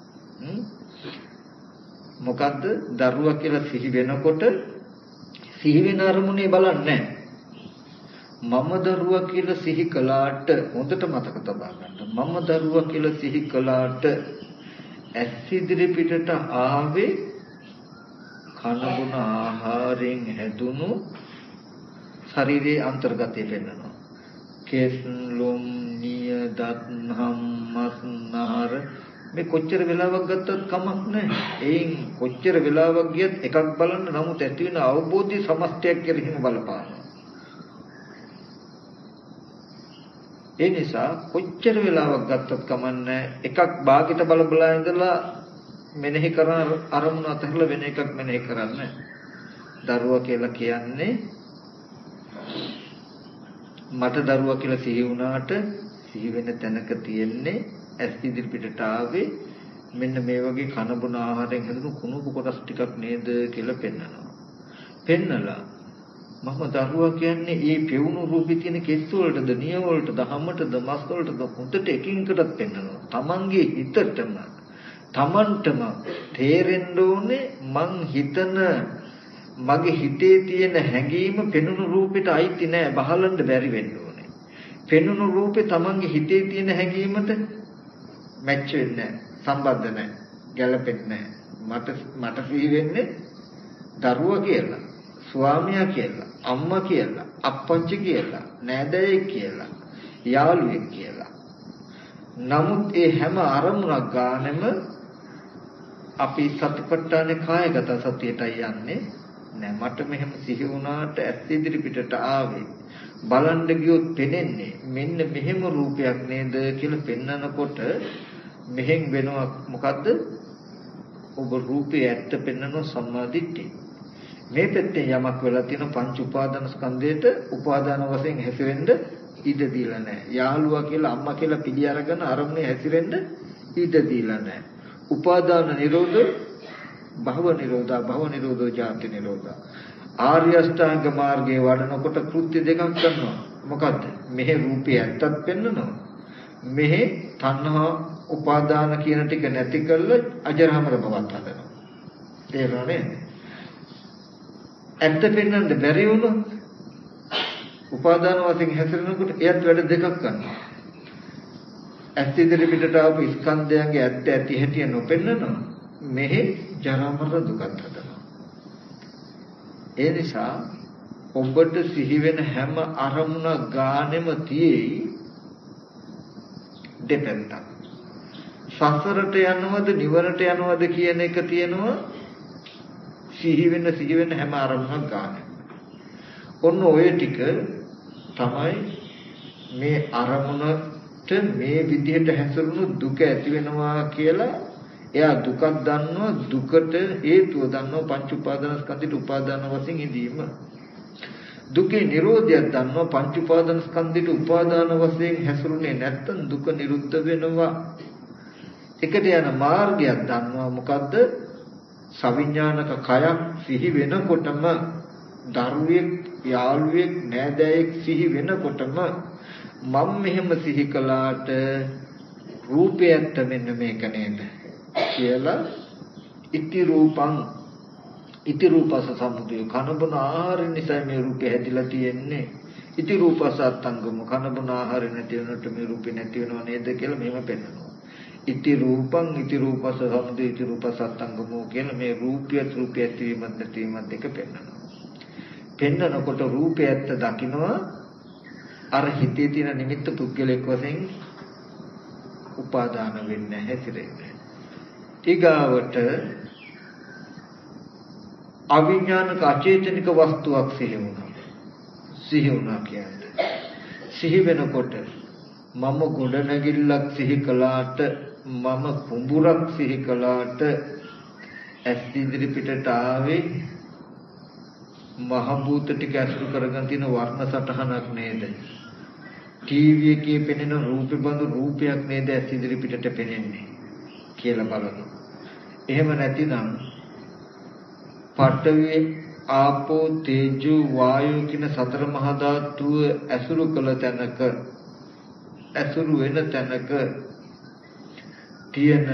මොකද්ද? දරුවා කියලා සිහි වෙනකොට සිහි වෙන අරමුණේ බලන්නේ මම දරුවා කියලා සිහි කළාට හොඳට මතක තබා ගන්න. මම දරුවා කියලා සිහි කළාට ඇස් ඉදිරි පිටට ආවේ කන බොන ආහාරයෙන් හැදුණු ශරීරයේ අන්තර්ගතය වෙනවා. කේස් ලොම් නිය දත් හම් මස් නහර මේ කොච්චර වෙලාවක් ගත්තත් කමක් නැහැ. එයින් කොච්චර වෙලාවක් ගියත් එකක් බලන්න නමුත් ඇති වෙන අවබෝධය සමස්තයක් කෙරෙහිම බලපානවා. ඒ නිසා කොච්චර වෙලාවක් ගත්තත් කමන්නේ එකක් භාගිත බල බලා ඉඳලා මෙනෙහි කරන අරමුණ අතහැරලා වෙන එකක් මෙනෙහි කරන්නේ. දරුවා කියලා කියන්නේ මට දරුවා කියලා සිහි වුණාට සිහි වෙන තැනක තියෙන්නේ ඇස් ඉදිරි පිටට ආවේ මෙන්න මේ වගේ කන බොන ආහාරයෙන් හැදුණු කුණුපු කොටස් ටිකක් නේද කියලා පෙන්නනවා. පෙන්නලා මම දරුවා කියන්නේ මේ පෙවුණු රූපේ තියෙන කෙස් වලටද, නිය වලටද, හමටද, මස් වලටද හොඳට එකින්කටත් පෙන්නනවා. Tamanගේ හිතටම Tamanටම තේරෙන්න ඕනේ මං හිතන මගේ හිතේ තියෙන හැඟීම පෙනුණු රූපෙට අයිති නෑ, බහලන්න බැරි වෙන්න ඕනේ. පෙනුණු රූපේ Tamanගේ හිතේ තියෙන හැඟීමට මැච් වෙන්නේ නෑ, සම්බන්ධ නෑ, ගැලපෙන්නේ නෑ. මට මට සිහි වෙන්නේ දරුවා කියලා, ස්වාමියා කියලා, අම්මා කියලා, අප්පච්චි කියලා, නෑදෑයෙක් කියලා, යාළුවෙක් කියලා. නමුත් ඒ හැම අරමුණක් ගානෙම අපි සතිපට්ඨානේ කායගත සතියටයි යන්නේ. නෑ මට මෙහෙම සිහි වුණාට ඇස් ඉදිරි පිටට ආවේ. බලන්න ගියොත් පෙනෙන්නේ මෙන්න මෙහෙම රූපයක් නේද කියලා පෙන්නකොට මෙහෙන් වෙනවා මොකද්ද? ඔබ රූපේ ඇත්ත පෙන්නන සම්මාදිට්ඨිය. මේ පැත්තෙන් යමක් වෙලා තියෙන පංච උපාදාන ස්කන්ධයට උපාදාන වශයෙන් හැසිරෙන්න ඉඩ දීලා නැහැ. යාළුවා කියලා අම්මා කියලා පිළි අරගෙන අරමුණේ හැසිරෙන්න ඉඩ දීලා නැහැ. උපාදාන නිරෝධ භව නිරෝධා භව නිරෝධෝ ජාති නිරෝධා. ආර්ය අෂ්ටාංග මාර්ගයේ වඩනකොට කෘත්‍ය දෙකක් කරනවා. මොකද්ද? මෙහි රූපය ඇත්තක් පෙන්නනවා. මෙහි තණ්හා උපාදාන කියන ටික නැති කරලා අජරාමර බවක් හදනවා. තේරුණානේ? ඇත්ත පෙන්වන්න බැරි වුණොත් උපාදාන වශයෙන් හැසිරෙනකොට එයත් වැඩ දෙකක් කරනවා. ඇත්ත ඉදිරි පිටට ආපු ස්කන්ධයන්ගේ ඇත්ත ඇති හැටි නොපෙන්නනවා. මෙහි ජරා දුකක් හදනවා. ඒ නිසා ඔබට සිහි වෙන හැම අරමුණ ගානෙම තියෙයි දෙපැත්තක්. සසරට යනවද නිවරට යනවද කියන එක තියෙනවා සිහි වෙන සිහි වෙන හැම අරමුණක් ගානෙම. ඔන්න ඔය ටික තමයි මේ අරමුණට මේ විදිහට හැසිරුණු දුක ඇති වෙනවා කියලා එයා දුකක් දන්නවා දුකට හේතුව දන්නවා පංච උපාදාන ස්කන්ධයට උපාදාන වශයෙන් ඉදීම දුකේ නිරෝධයක් දන්නවා පංච උපාදාන ස්කන්ධයට උපාදාන වශයෙන් හැසිරුනේ නැත්තම් දුක නිරුද්ධ වෙනවා එකට යන මාර්ගයක් දන්නවා මොකද්ද සවිඥානික කයක් සිහි වෙනකොටම දරුවෙක් යාළුවෙක් නෑදෑයෙක් සිහි වෙනකොටම මම මෙහෙම සිහි කළාට රූපයත් මෙන්න මේක නේද කියලා ඉති රූපං ඉති රූපස සමුදය කනබුන ආහාර නිසා මේ රූපය හැදිලා තියෙන්නේ ඉති රූපස අත්ංගම කනබුන ආහාර නැති වෙනකොට මේ රූපේ නැති වෙනව නේද කියලා මෙහෙම පෙන්නනවා ඉති රූපං ඉති රූපස සමුදය ඉති රූපස අත්ංගම කියලා මේ රූපය රූපය ඇතිවීමත් නැතිවීමත් දෙක පෙන්නනවා පෙන්නකොට රූපය ඇත්ත දකින්නවා අර හිතේ තියෙන නිමිත්ත පුද්ගලෙක් වශයෙන් උපාදාන වෙන්නේ හැසිරෙන්නේ ඊගාවට අවිඥානික අචේතනික වස්තුවක් සිහි වුණා. සිහි වුණා කියන්නේ සිහි වෙනකොට මම ගොඩ නැගිල්ලක් සිහි කළාට මම කුඹුරක් සිහි කළාට ඇස් ඉදිරි පිටට ආවේ මහ භූත ටික අසුර කරගෙන තියෙන වර්ණ සටහනක් නේද? ටීවී එකේ පෙනෙන රූපේ බඳු රූපයක් නේද ඇස් ඉදිරි පිටට පෙනෙන්නේ කියලා බලනවා. එහෙම නැතිනම් පඨවි ආපෝ තේජෝ වායෝ කියන සතර මහා ධාතුව ඇසුරු කළ තැනක ඇසුරු වෙන තැනක තියෙන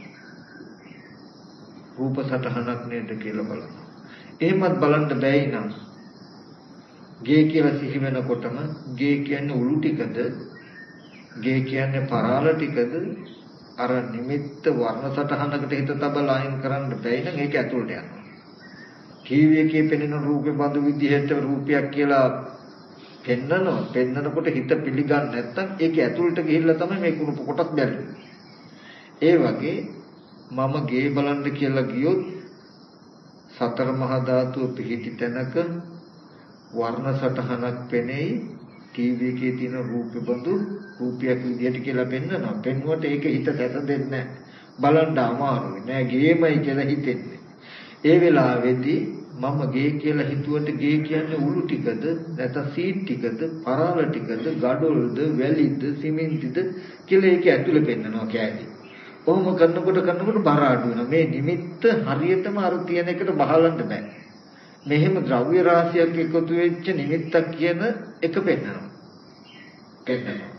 රූප සටහනක් නේද කියලා බලනවා. එහෙමත් බලන්න බැයි නම් ගේ කියලා සිහි වෙනකොටම ගේ කියන්නේ උළු ටිකද ගේ කියන්නේ පරාල ටිකද අර නිමිත්ත වර්ණ සටහනකට හිත තබලා අයින් කරන්න බැයි නම් ඒක ඇතුළට යනවා. ටීවී එකේ පෙනෙන රූපේ බඳු විදිහට රූපයක් කියලා පෙන්නනවා. පෙන්නනකොට හිත පිළිගන්නේ නැත්නම් ඒක ඇතුළට ගිහිල්ලා තමයි මේ කුණු කොටස් බැලුවේ. ඒ වගේ මම ගේ බලන්න කියලා ගියොත් සතර මහා ධාතුව පිහිටි තැනක වර්ණ සටහනක් පෙනෙයි ටීවී එකේ තියෙන රූපේ බඳු රූපයක් විදියට කියලා පෙන්නනවා. පෙන්වුවට ඒක හිත සැසඳෙන්නේ නැහැ. බලන්න අමාරුයි. නෑ ගේමයි කියලා හිතෙන්නේ. ඒ වෙලාවේදී මම ගේ කියලා හිතුවට ගේ කියන්නේ උළු ටිකද නැත්නම් සීට් ටිකද පරාල ටිකද ගඩොල්ද වැලිද සිමෙන්තිද කියලා ඒක ඇතුලේ පෙන්නනවා කෑලි. ඔහොම කරනකොට කරනකොට බර අඩු වෙනවා. මේ නිමිත්ත හරියටම අර තියෙන එකට බහලන්න බෑ. මෙහෙම ද්‍රව්‍ය රාශියක් එකතු වෙච්ච නිමිත්තක් කියන එක පෙන්නනවා. පෙන්නනවා.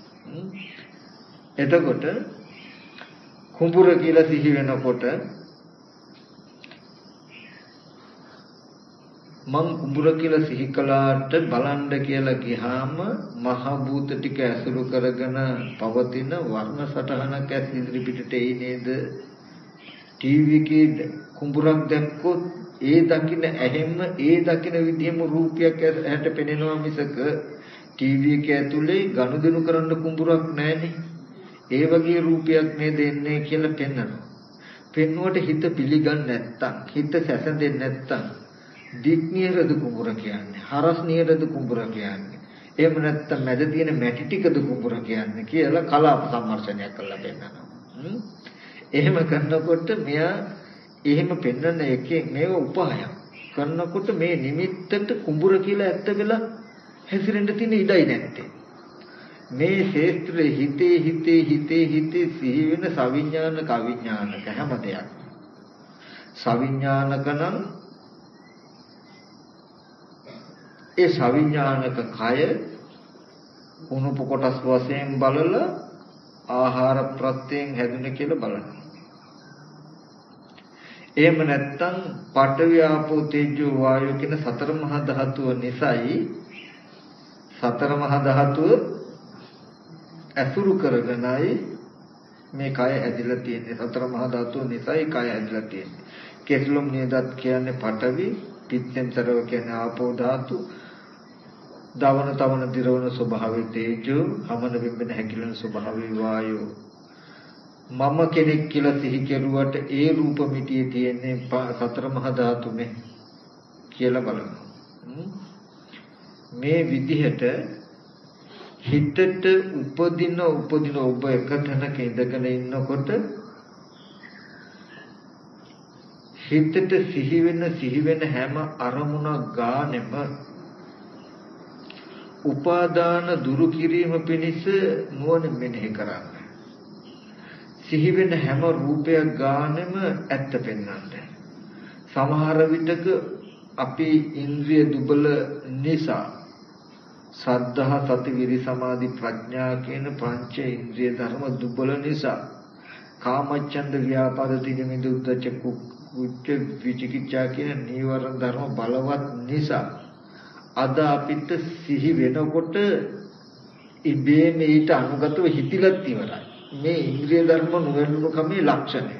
එතකොට කුඹුර කියලා සිහි වෙනකොට මං කුඹුර කියලා සිහි කළාට බලන්න කියලා ගියාම මහ භූත ටික ඇසුරු කරගෙන පවතින වර්ණ සටහනක් ඇස් ඉදිරි පිටට එයි නේද? ටීවී එකේ කුඹුරක් දැක්කොත් ඒ දකින්න ඇහෙන්න ඒ දකින්න විදිහම රූපයක් ඇහැට පෙනෙනවා මිසක ටීවී එක ඇතුලේ ගනුදෙනු කරන්න කුඹුරක් නැහැනේ. ඒ වගේ රූපයක් මේ දෙන්නේ කියලා පෙන්වනවා. පෙන්වුවට හිත පිළිගන්නේ නැත්තම්, හිත සැසඳෙන්නේ නැත්තම් දික්නියරද කුඹුර කියන්නේ, හරස් නියරද කුඹුර කියන්නේ. එහෙම නැත්තම් මැද තියෙන මැටි ටිකද කුඹුර කියන්නේ කියලා කලාප සම්මර්ෂණයක් කරලා පෙන්නනවා. එහෙම කරනකොට මෙයා එහෙම පෙන්වන එකේ මේව උපායක් කරනකොට මේ නිමිත්තට කුඹුර කියලා ඇත්ත වෙලා හැසිරෙන්න තියෙන ඉඩයි නැත්තේ. මේ ශේත්‍රයේ හිතේ හිතේ හිතේ හිතේ සිහි වෙන සවිඥානික අවිඥානික හැම දෙයක්. සවිඥානික නම් ඒ සවිඥානික කය උණුප කොටස් වශයෙන් බලලා ආහාර ප්‍රත්‍යයෙන් හැදුනේ කියලා බලනවා. එහෙම නැත්නම් පඨවි ආපෝ තේජෝ වායෝ කියන සතර මහා ධාතුව නිසායි සතර මහා ධාතුව අසුරු කරගෙනයි මේ කය ඇදිලා තියෙන්නේ. සතර මහා ධාතුව නිසායි කය ඇදිලා තියෙන්නේ. කෙස්ලොම් නියදත් කියන්නේ පඨවි, පිත්තෙන්තරව කියන්නේ ආපෝ ධාතු, දවන තවන දිරවන ස්වභාවය තේජෝ, හමන බිම්බෙන හැකිලන ස්වභාවය වායෝ. මම කෙනෙක් කියලා සිහි කෙරුවට ඒ රූප මිටියේ තියෙන්නේ සතර මහා ධාතුනේ කියලා බලනවා. මේ විදිහට හිතට උපදින උපදින ඔබ එක තැනක ඉඳගෙන ඉන්නකොට හිතට සිහි වෙන සිහි වෙන හැම අරමුණක් ගානෙම උපාදාන දුරු කිරීම පිණිස නුවණ මෙනෙහි කරන්න. සිහි වෙන හැම රූපයක් ගානෙම ඇත්ත පෙන්වන්න. සමහර විටක අපි ඉන්ද්‍රිය දුබල නිසා සද්ධා සති විරි සමාධි ප්‍රඥා කියන පංච ඉන්ද්‍රිය ධර්ම දුබල නිසා කාමච්ඡන්ද ව්‍යාපාද තින මිදුද්දච්ච කුච්ච විචිකිච්ඡා කියන නීවරණ ධර්ම බලවත් නිසා අද අපිට සිහි වෙනකොට ඉබේම ඊට අනුගතව හිතිලත් ඉවරයි. මේ ඉන්ද්‍රිය ධර්ම නොවැළුණු කමේ ලක්ෂණය.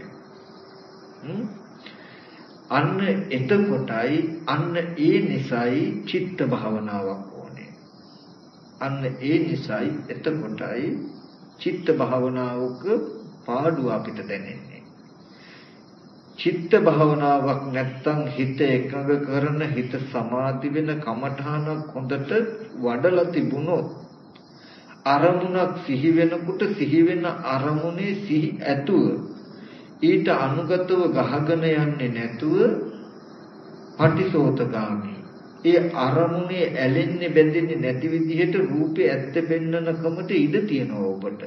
අන්න එතකොටයි අන්න ඒ නිසයි චිත්ත භාවනාවක් ඕනේ. අන්න ඒ නිසයි එතකොටයි චිත්ත භාවනාවක පාඩුව අපිට දැනෙන්නේ. චිත්ත භාවනාවක් නැත්තම් හිත එකඟ කරන හිත සමාධි වෙන කමඨානක් හොඳට වඩලා තිබුණොත් අරමුණක් සිහි වෙනකොට සිහි වෙන අරමුණේ සිහි ඇතුව ඊට අනුගතව ගහගෙන යන්නේ නැතුව පටිසෝතගාමි. ඒ අරමුණේ ඇලෙන්නේ බැඳෙන්නේ නැති විදිහට රූපේ ඇත්ත පෙන්වන කමට ඉඩ තියෙනවා ඔබට.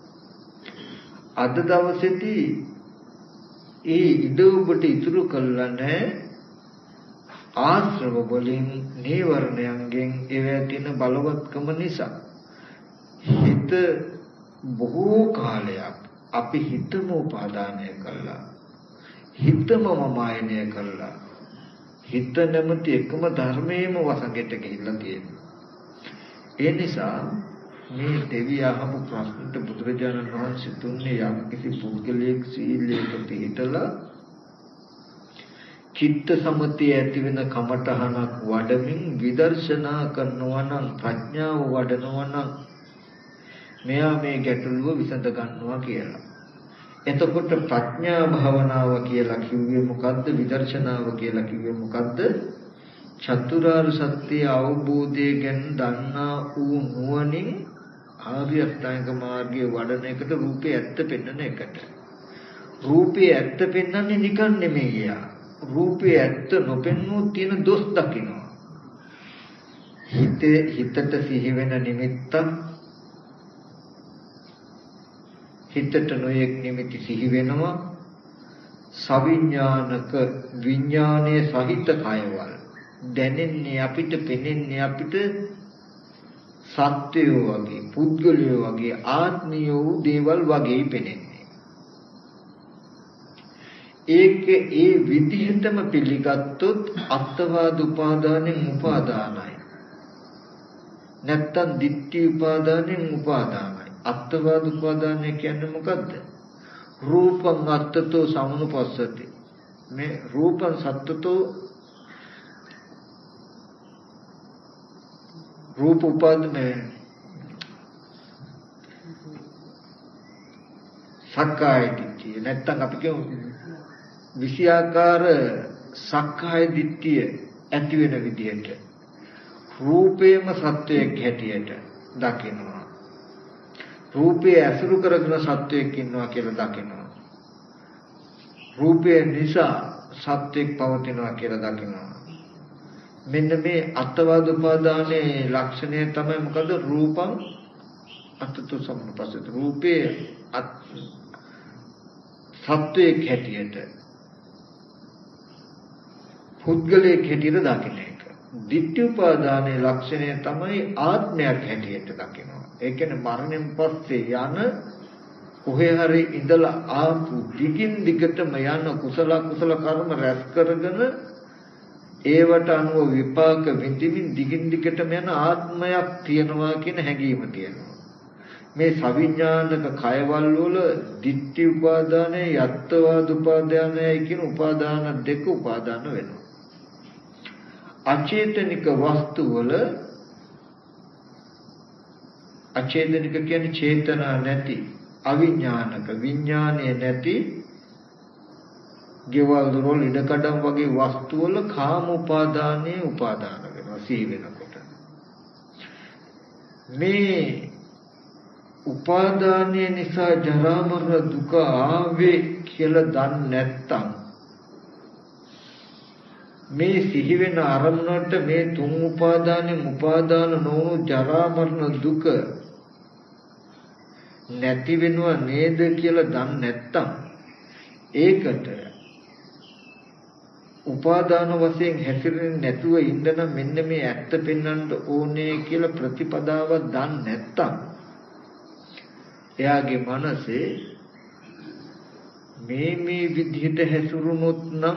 අද දවසේදී ඒ ඉඩ ඔබට ඉතුරු කළා නැහැ. ආශ්‍රව වලින් නීවරණයන්ගෙන් ඒවා තියෙන බලවත්කම නිසා හිත බොහෝ කාලයක් අපි හිතම උපාදානය කළා. හිතම මමායනය කළා. හිත නැමැති එකම ධර්මයේම වසඟෙට ගිහිල්ලා තියෙනවා. ඒ නිසා මේ දෙවිය අහපු ප්‍රශ්නට බුදුරජාණන් වහන්සේ දුන්නේ යම් කිසි පුද්ගලයෙක් සීලයක පිළිතලා චිත්ත සමතේ ඇති වෙන කමඨහනක් වඩමින් විදර්ශනා කරනවා නම් ප්‍රඥාව වඩනවා නම් මෙයා මේ ගැටලුව විසඳ ගන්නවා කියලා. එතකොට ප්‍රඥා භාවනාව කියලා කිව්වේ මොකද්ද? විදර්ශනාව කියලා කිව්වේ මොකද්ද? චතුරාර්ය සත්‍ය අවබෝධය ගැන දන්නා වූ නුවණින් ආර්ය අෂ්ටාංග මාර්ගයේ වඩන එකට රූපේ ඇත්ත පෙන්වන එකට. රූපේ ඇත්ත පෙන්වන්නේ නිකන් නෙමෙයි යා. රූපේ ඇත්ත නොපෙන්වූ තියෙන දොස් දකින්නවා. හිතේ හිතට සිහි වෙන නිමිත්තක් හිතට නොයෙක් නිමිති සිහි වෙනවා. සවිඥානික විඥානයේ සහිත කයවල් දැනෙන්නේ අපිට පෙනෙන්නේ අපිට සත්‍යෝ වගේ පුද්ගලයෝ වගේ ආත්මියෝ දේවල් වගේ පෙනෙන්නේ. ඒක ඒ විදිහටම පිළිගත්තොත් අත්වාද උපාදානෙන් උපාදානයි. නැත්තම් ditthi උපාදානෙන් උපාදානයි. අත්වාද උපාදානය කියන්නේ මොකද්ද? රූපං අත්තතෝ සමනුපස්සති. මේ රූපං සත්ත්වතෝ රූප උපාදනේ සක්කාය දිට්ඨිය නැත්තම් අපි කියමු විෂයාකාර සක්කාය දිට්ඨිය ඇති වෙන විදිහට රූපේම සත්වයක් හැටියට දකිනවා රූපේ ඇසුරු කරගෙන සත්වයක් ඉන්නවා කියලා දකිනවා රූපේ නිසා සත්වයක් පවතිනවා කියලා දකිනවා මෙන්න මේ අත්වාද උපාදානයේ ලක්ෂණය තමයි මොකද රූපං අත්තු සම්පස්සත රූපේ සත්වයක් හැටියට පුද්ගලයෙක් හැටියට දකින එක. ditthi උපාදානයේ ලක්ෂණය තමයි ආත්මයක් හැටියට දකිනවා. ඒ කියන්නේ මරණයෙන් පස්සේ යන කොහේ හරි ඉඳලා ආපු දිගින් දිගටම යන කුසල කුසල කර්ම රැස් කරගෙන ඒවට අනුව විපාක විඳින්මින් දිගින් දිගටම යන ආත්මයක් තියනවා කියන හැඟීම තියෙනවා. මේ සවිඥානික කයවල වල ditthi උපාදානය යත්වාද උපාදානය කියන උපාදාන දෙක උපාදාන වෙනවා. අචේතනික වස්තු වල අචේතනික කියන්නේ චේතනා නැති අවිඥානික විඥානය නැති ගෙවල් දොරවල් ඉඩකඩම් වගේ වස්තු වල කාම උපාදානයේ උපාදාන වෙනවා සී වෙනකොට මේ උපාදානය නිසා ජරා මරණ දුක ආවේ කියලා දන්නේ නැත්තම් මේ සිහි වෙන අරමුණට මේ තුන් උපාදානෙ උපාදාන නොවුණු ජරා මරණ දුක නැති වෙනව නේද කියලා දන්නේ නැත්තම් ඒකට උපාදාන වශයෙන් හැසිරෙන්නේ නැතුව ඉන්න නම් මෙන්න මේ ඇත්ත පෙන්වන්න ඕනේ කියලා ප්‍රතිපදාවක් දන්නේ නැත්තම් එයාගේ මනසේ මේ මේ විදිහට හැසිරුණොත් නම්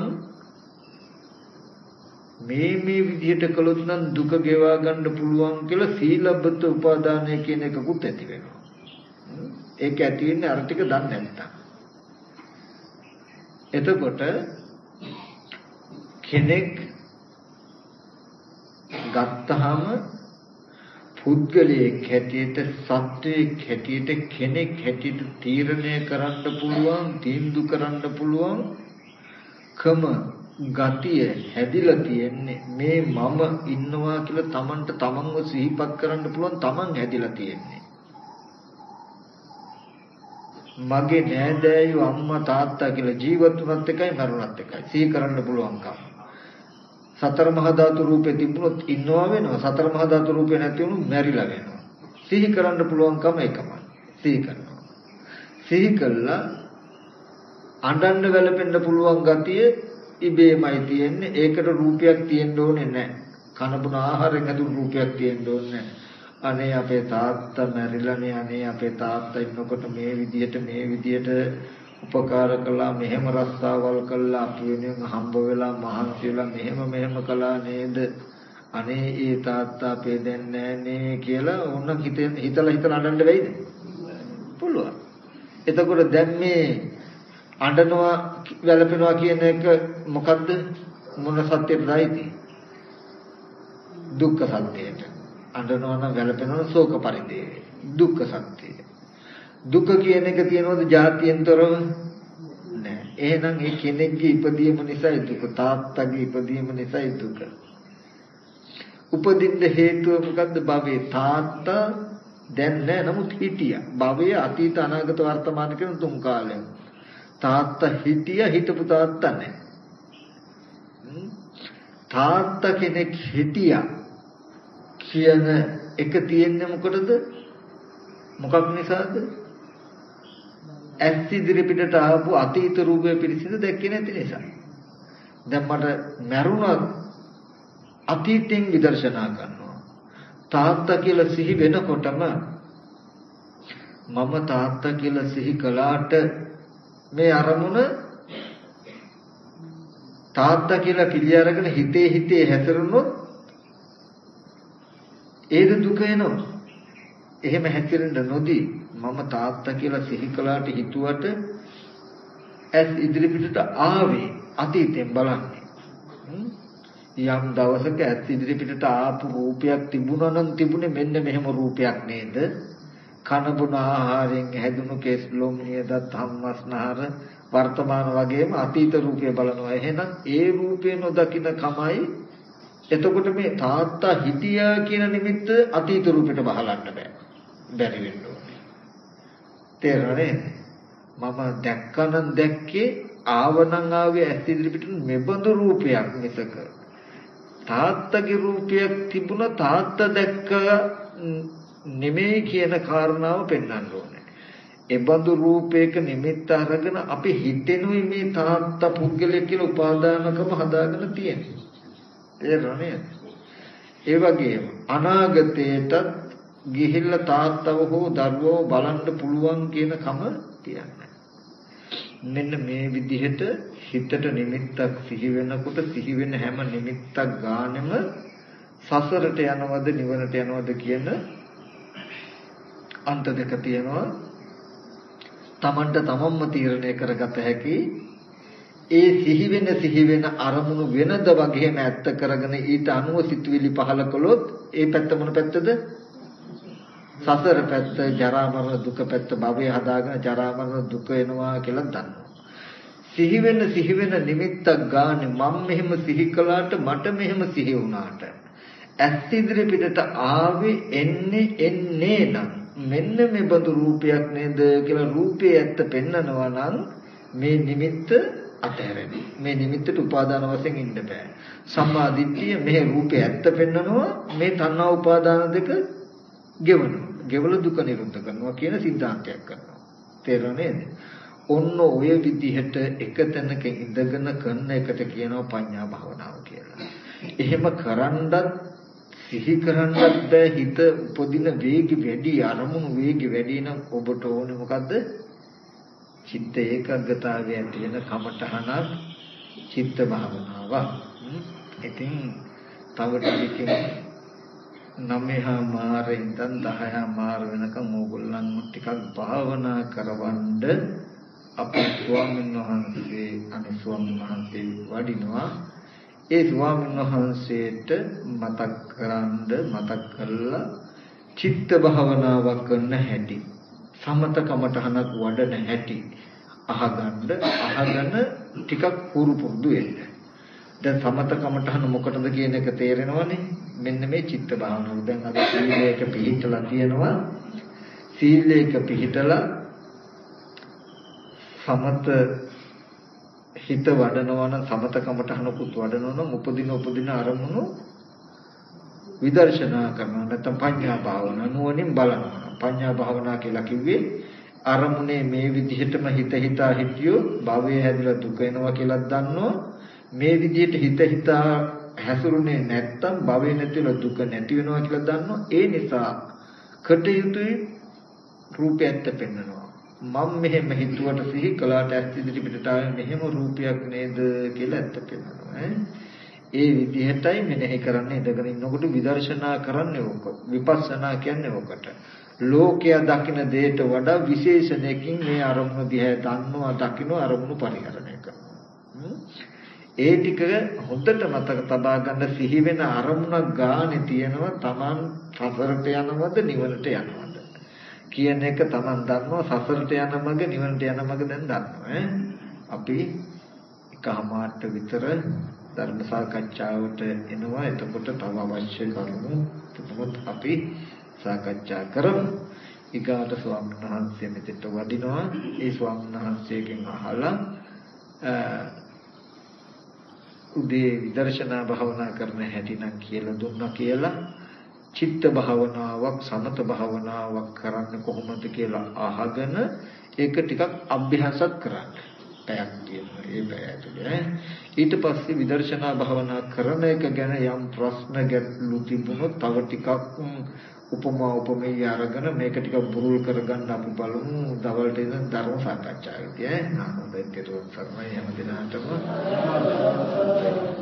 මේ මේ විදිහට කළොත් නම් දුක ගෙවා ගන්න පුළුවන් කියලා සීලබ්බත උපාදානය කියන එකකුත් ඇති වෙනවා. ඒක ඇති වෙන්නේ අර ටික දන්නේ නැත්තම්. එතකොට කෙනෙක් ගත්තාම පුද්ගලයෙක් හැටියට සත්වයෙක් හැටියට කෙනෙක් හැටියට තීරණය කරන්න පුළුවන් තීන්දුව කරන්න පුළුවන් කම ගතිය හැදිලා තියෙන්නේ මේ මම ඉන්නවා කියලා Tamanට Tamanව සිහිපත් කරන්න පුළුවන් Taman හැදිලා තියෙන්නේ මගේ නෑදෑයෝ අම්මා තාත්තා කියලා ජීවත් වුණත් එකයි මරුණත් එකයි සිහි කරන්න පුළුවන්කම සතර මහා ධාතු රූපේ තිබුණොත් ඉන්නවා වෙනවා සතර මහා ධාතු රූපේ නැති වුණොත් මැරිලා වෙනවා සිහි කරන්න පුළුවන්කම එකමයි සිහි කරනවා සිහි කළා අඬන්න වැළපෙන්න පුළුවන් ගතිය ඉබේමයි තියෙන්නේ ඒකට රූපයක් තියෙන්න ඕනේ නැහැ කන බොන ආහාරයෙන් හැදුණු රූපයක් තියෙන්න ඕනේ අනේ අපේ තාත්තා මැරිලානේ අනේ අපේ තාත්තා ඉන්නකොට මේ විදියට මේ විදියට උපකාර කළා මෙහෙම රස්සාවල් කළා අපි වෙනුවෙන් හම්බ වෙලා මහන්සි වෙලා මෙහෙම මෙහෙම කළා නේද අනේ ඒ තාත්තා අපේ දැන් නෑනේ කියලා ඕන හිතෙන් හිතලා හිතලා අඬන්න වෙයිද පුළුවන් එතකොට දැන් මේ අඬනවා වැළපෙනවා කියන එක මොකද්ද මොන සත්‍යයටදයිද දුක්ඛ සත්‍යයට අඬනවා නම් වැළපෙනවා නම් ශෝක පරිදේ දුක්ඛ සත්‍යය දුක කියන එක තියෙනවද જાතියෙන්තරව නෑ එහෙනම් ඒ කෙනෙක්ගේ ඉපදීම නිසායි දුක තාත්තගේ ඉපදීම නිසායි දුක උපදින්න හේතුව මොකද්ද භවයේ තාත්තා දැන් නෑ නමුත් හිටියා භවයේ අතීත අනාගත වර්තමාන කියන තුන් කාලෙම තාත්තා හිටියා හිටපු තාත්තා නෑ තාත්තා කෙනෙක් හිටියා කියන එක තියෙන්නේ මොකටද මොකක් නිසාද ඇස් ඉදිරි පිටට ආපු අතීත රූපය පිරිසිදු දැක්කේ නැති නිසා දැන් මට මරුණා අතීතෙන් විදර්ශනා කරනවා තාත්තා කියලා සිහි වෙනකොටම මම තාත්තා කියලා සිහි කළාට මේ අරමුණ තාත්තා කියලා පිළි අරගෙන හිතේ හිතේ හැසිරුණොත් ඒද දුක එනවා එහෙම හැසිරෙන්න නොදී මම තාත්තා කියලා සිහි කළාට හිතුවට ඇස් ඉදිරි පිටට ආවේ අතීතයෙන් බලන්නේ. යම් දවසක ඇස් ඉදිරි පිටට ආපු රූපයක් තිබුණා නම් තිබුණේ මෙන්න මෙහෙම රූපයක් නේද? කන බොන ආහාරයෙන් හැදුණු කෙස් ලොම් නියදත් හම්මස්නහර වර්තමාන වගේම අතීත රූපය බලනවා. එහෙනම් ඒ රූපේ නොදකින්න කමයි. එතකොට මේ තාත්තා හිටියා කියන නිමිත්ත අතීත රූපෙට බහලන්න බෑ. බැරි වෙන්න ඕනේ. තේරෙන්නේ? මම දැක්කනම් දැක්කේ ආවනම් ආවේ ඇස් ඉදිරි පිටට මෙබඳු රූපයක් මිසක තාත්තගේ රූපයක් තිබුණා තාත්තා දැක්ක නෙමෙයි කියන කාරණාව පෙන්වන්න ඕනේ. එබඳු රූපයක නිමිත්ත අරගෙන අපි හිතෙනුයි මේ තාත්තා පුද්ගලයෙක් කියලා උපාදානකම හදාගෙන තියෙන්නේ. තේරෙන්නේ? ඒ වගේම අනාගතේට ගිහිල්ලා තාත්තව හෝ දරුවව බලන්න පුළුවන් කියන කම තියන්නේ. මෙන්න මේ විදිහට හිතට නිමිත්තක් සිහි වෙනකොට සිහි වෙන හැම නිමිත්තක් ගානෙම සසරට යනවද නිවනට යනවද කියන අන්ත දෙක තියෙනවා. තමන්ට තමන්ම තීරණය කරගත හැකි. ඒ සිහි වෙන සිහි වෙන අරමුණු වෙනද වගේම ඇත්ත කරගෙන ඊට අනුව සිතුවිලි පහල කළොත් ඒ පැත්ත මොන පැත්තද? සසර පැත්ත, ජරා මරණ දුක පැත්ත, භවය හදාගෙන ජරා මරණ දුක එනවා කියලා දන්නවා. සිහි වෙන සිහි වෙන නිමිත්තක් ගානේ මම මෙහෙම සිහි කළාට මට මෙහෙම සිහි වුණාට ඇස් ඉදිරි පිටට ආවේ එන්නේ එන්නේ නම් මෙන්න මේ බඳු රූපයක් නේද කියලා රූපේ ඇත්ත පෙන්නනවා නම් මේ නිමිත්ත අතහැරෙන්න. මේ නිමිත්තට උපාදාන වශයෙන් ඉන්න බෑ. සම්මා දිට්ඨිය මේ රූපේ ඇත්ත පෙන්නනවා මේ තණ්හා උපාදාන දෙක ගෙවනවා. ගෙවල දුක නිරුද්ධ කරනවා කියන සිද්ධාන්තයක් කරනවා. තේරුණා නේද? ඔන්න ඔය විදිහට එක තැනක ඉඳගෙන කරන එකට කියනවා පඤ්ඤා භාවනාව කියලා. එහෙම කරන්නත් සිහි කරන්නත් බෑ. හිත උපදින වේගය වැඩි, අරමුණු වේගය වැඩි නම් ඔබට ඕනේ මොකද්ද? චිත්ත ඒකාග්‍රතාවය ඇති වෙන කමඨහනක් චිත්ත භාවනාවක්. ඉතින් තව ටිකකින් නවහා මාරෙන් දන් දහයා මාර වෙනකම් ඕගොල්ලන් ටිකක් භාවනා කරවන්න අපේ ස්වාමීන් වහන්සේ අනේ ස්වාමීන් වහන්සේ වඩිනවා. ඒ ස්වාමීන් වහන්සේට මතක් කරන්ඩ මතක් කරලා චිත්ත භාවනාවක් කරන්න හැටි, සමත කමඨහනක් වඩන හැටි අහගන්න අහගෙන ටිකක් පුරු පුරුදු වෙන්න. දැන් සමත කමඨහන මොකටද කියන එක තේරෙනවනේ. මෙන්න මේ චිත්ත භාවනාව. දැන් අද සීලයක පිළිහිටලා තියෙනවා. සීලයක පිළිහිටලා සමත හිත වඩනවා නම් සමත කමඨහනකුත් වඩනවා නම් උපදින උපදින අරමුණු විදර්ශනා කරනවා. නැත්නම් පඤ්ඤා භාවනා නුවණින් බලනවා. පඤ්ඤා භාවනා කියලා කිව්වේ අරමුණේ මේ විදිහටම හිත හිතා හිටියෝ භවය හැදිලා දුක එනවා කියලා දන්නවා. මේ විදිහට හිත හිතා හැසුරුනේ නැත්තම් භවය නැතිලා දුක නැති වෙනවා කියලා දන්නවා. ඒ නිසා කටයුතුයි රූපයත් පෙන්නනවා. මම මෙහෙම හිතුවට සිහි කළාට ඇස් ඉදිරි පිටට ආවේ මෙහෙම රූපයක් නේද කියලා ඇත්ත පෙන්නනවා. ඒ විදිහටයි මෙනෙහි කරන්නේ. ඉඳගෙන ඉන්නකොට විදර්ශනා කරන්නේ ඕක. විපස්සනා කියන්නේ ඕකට. ලෝකයා දකින දෙයට වඩා විශේෂණයකින් මේ අරමුණ දිහා දන්නවා, දකින්න අරමුණු පරිහරණය කරනවා. ඒ ටික හොඳට මතක තබා ගන්න. සිහි වෙන අරමුණක් ගානේ තියෙනවා Taman සසරට යනවද නිවනට යනවද කියන එක Taman දන්නවා. සසරට යන මඟ නිවනට යන මඟ දැන් දන්නවා. අපි එකමාරට විතර ධර්ම සාකච්ඡාවට එනවා. එතකොට තව අවශ්‍ය කරුණු තුනක් අපි සාකච්ඡා කරමු. ඊගාට ස්වාමීන් වහන්සේ මෙතෙට වඩිනවා. ඒ ස්වාමීන් වහන්සේගෙන් අහලා උදේ විදර්ශනා භාවනා කරන හැටි නම් කියලා දුන්නා කියලා චිත්ත භාවනාවක් සමත භාවනාවක් කරන්න කොහොමද කියලා අහගෙන ඒක ටිකක් අභ්‍යාසත් කරන්න. පැයක් තියෙනවා. ඒ පැය ඇතුලේ ඊට පස්සේ විදර්ශනා භාවනා කරන එක ගැන යම් ප්‍රශ්න ගැටලු තිබුණොත් තව ටිකක් උපමා උපමේය අරගෙන මේක ටිකක් බුරුල් කරගන්න අපි බලමු. දවල්ට ඉඳන් ධර්ම සාකච්ඡාවේදී ඈ. නාමයෙන් දෙතුන් සර්වය හැම දිනකටම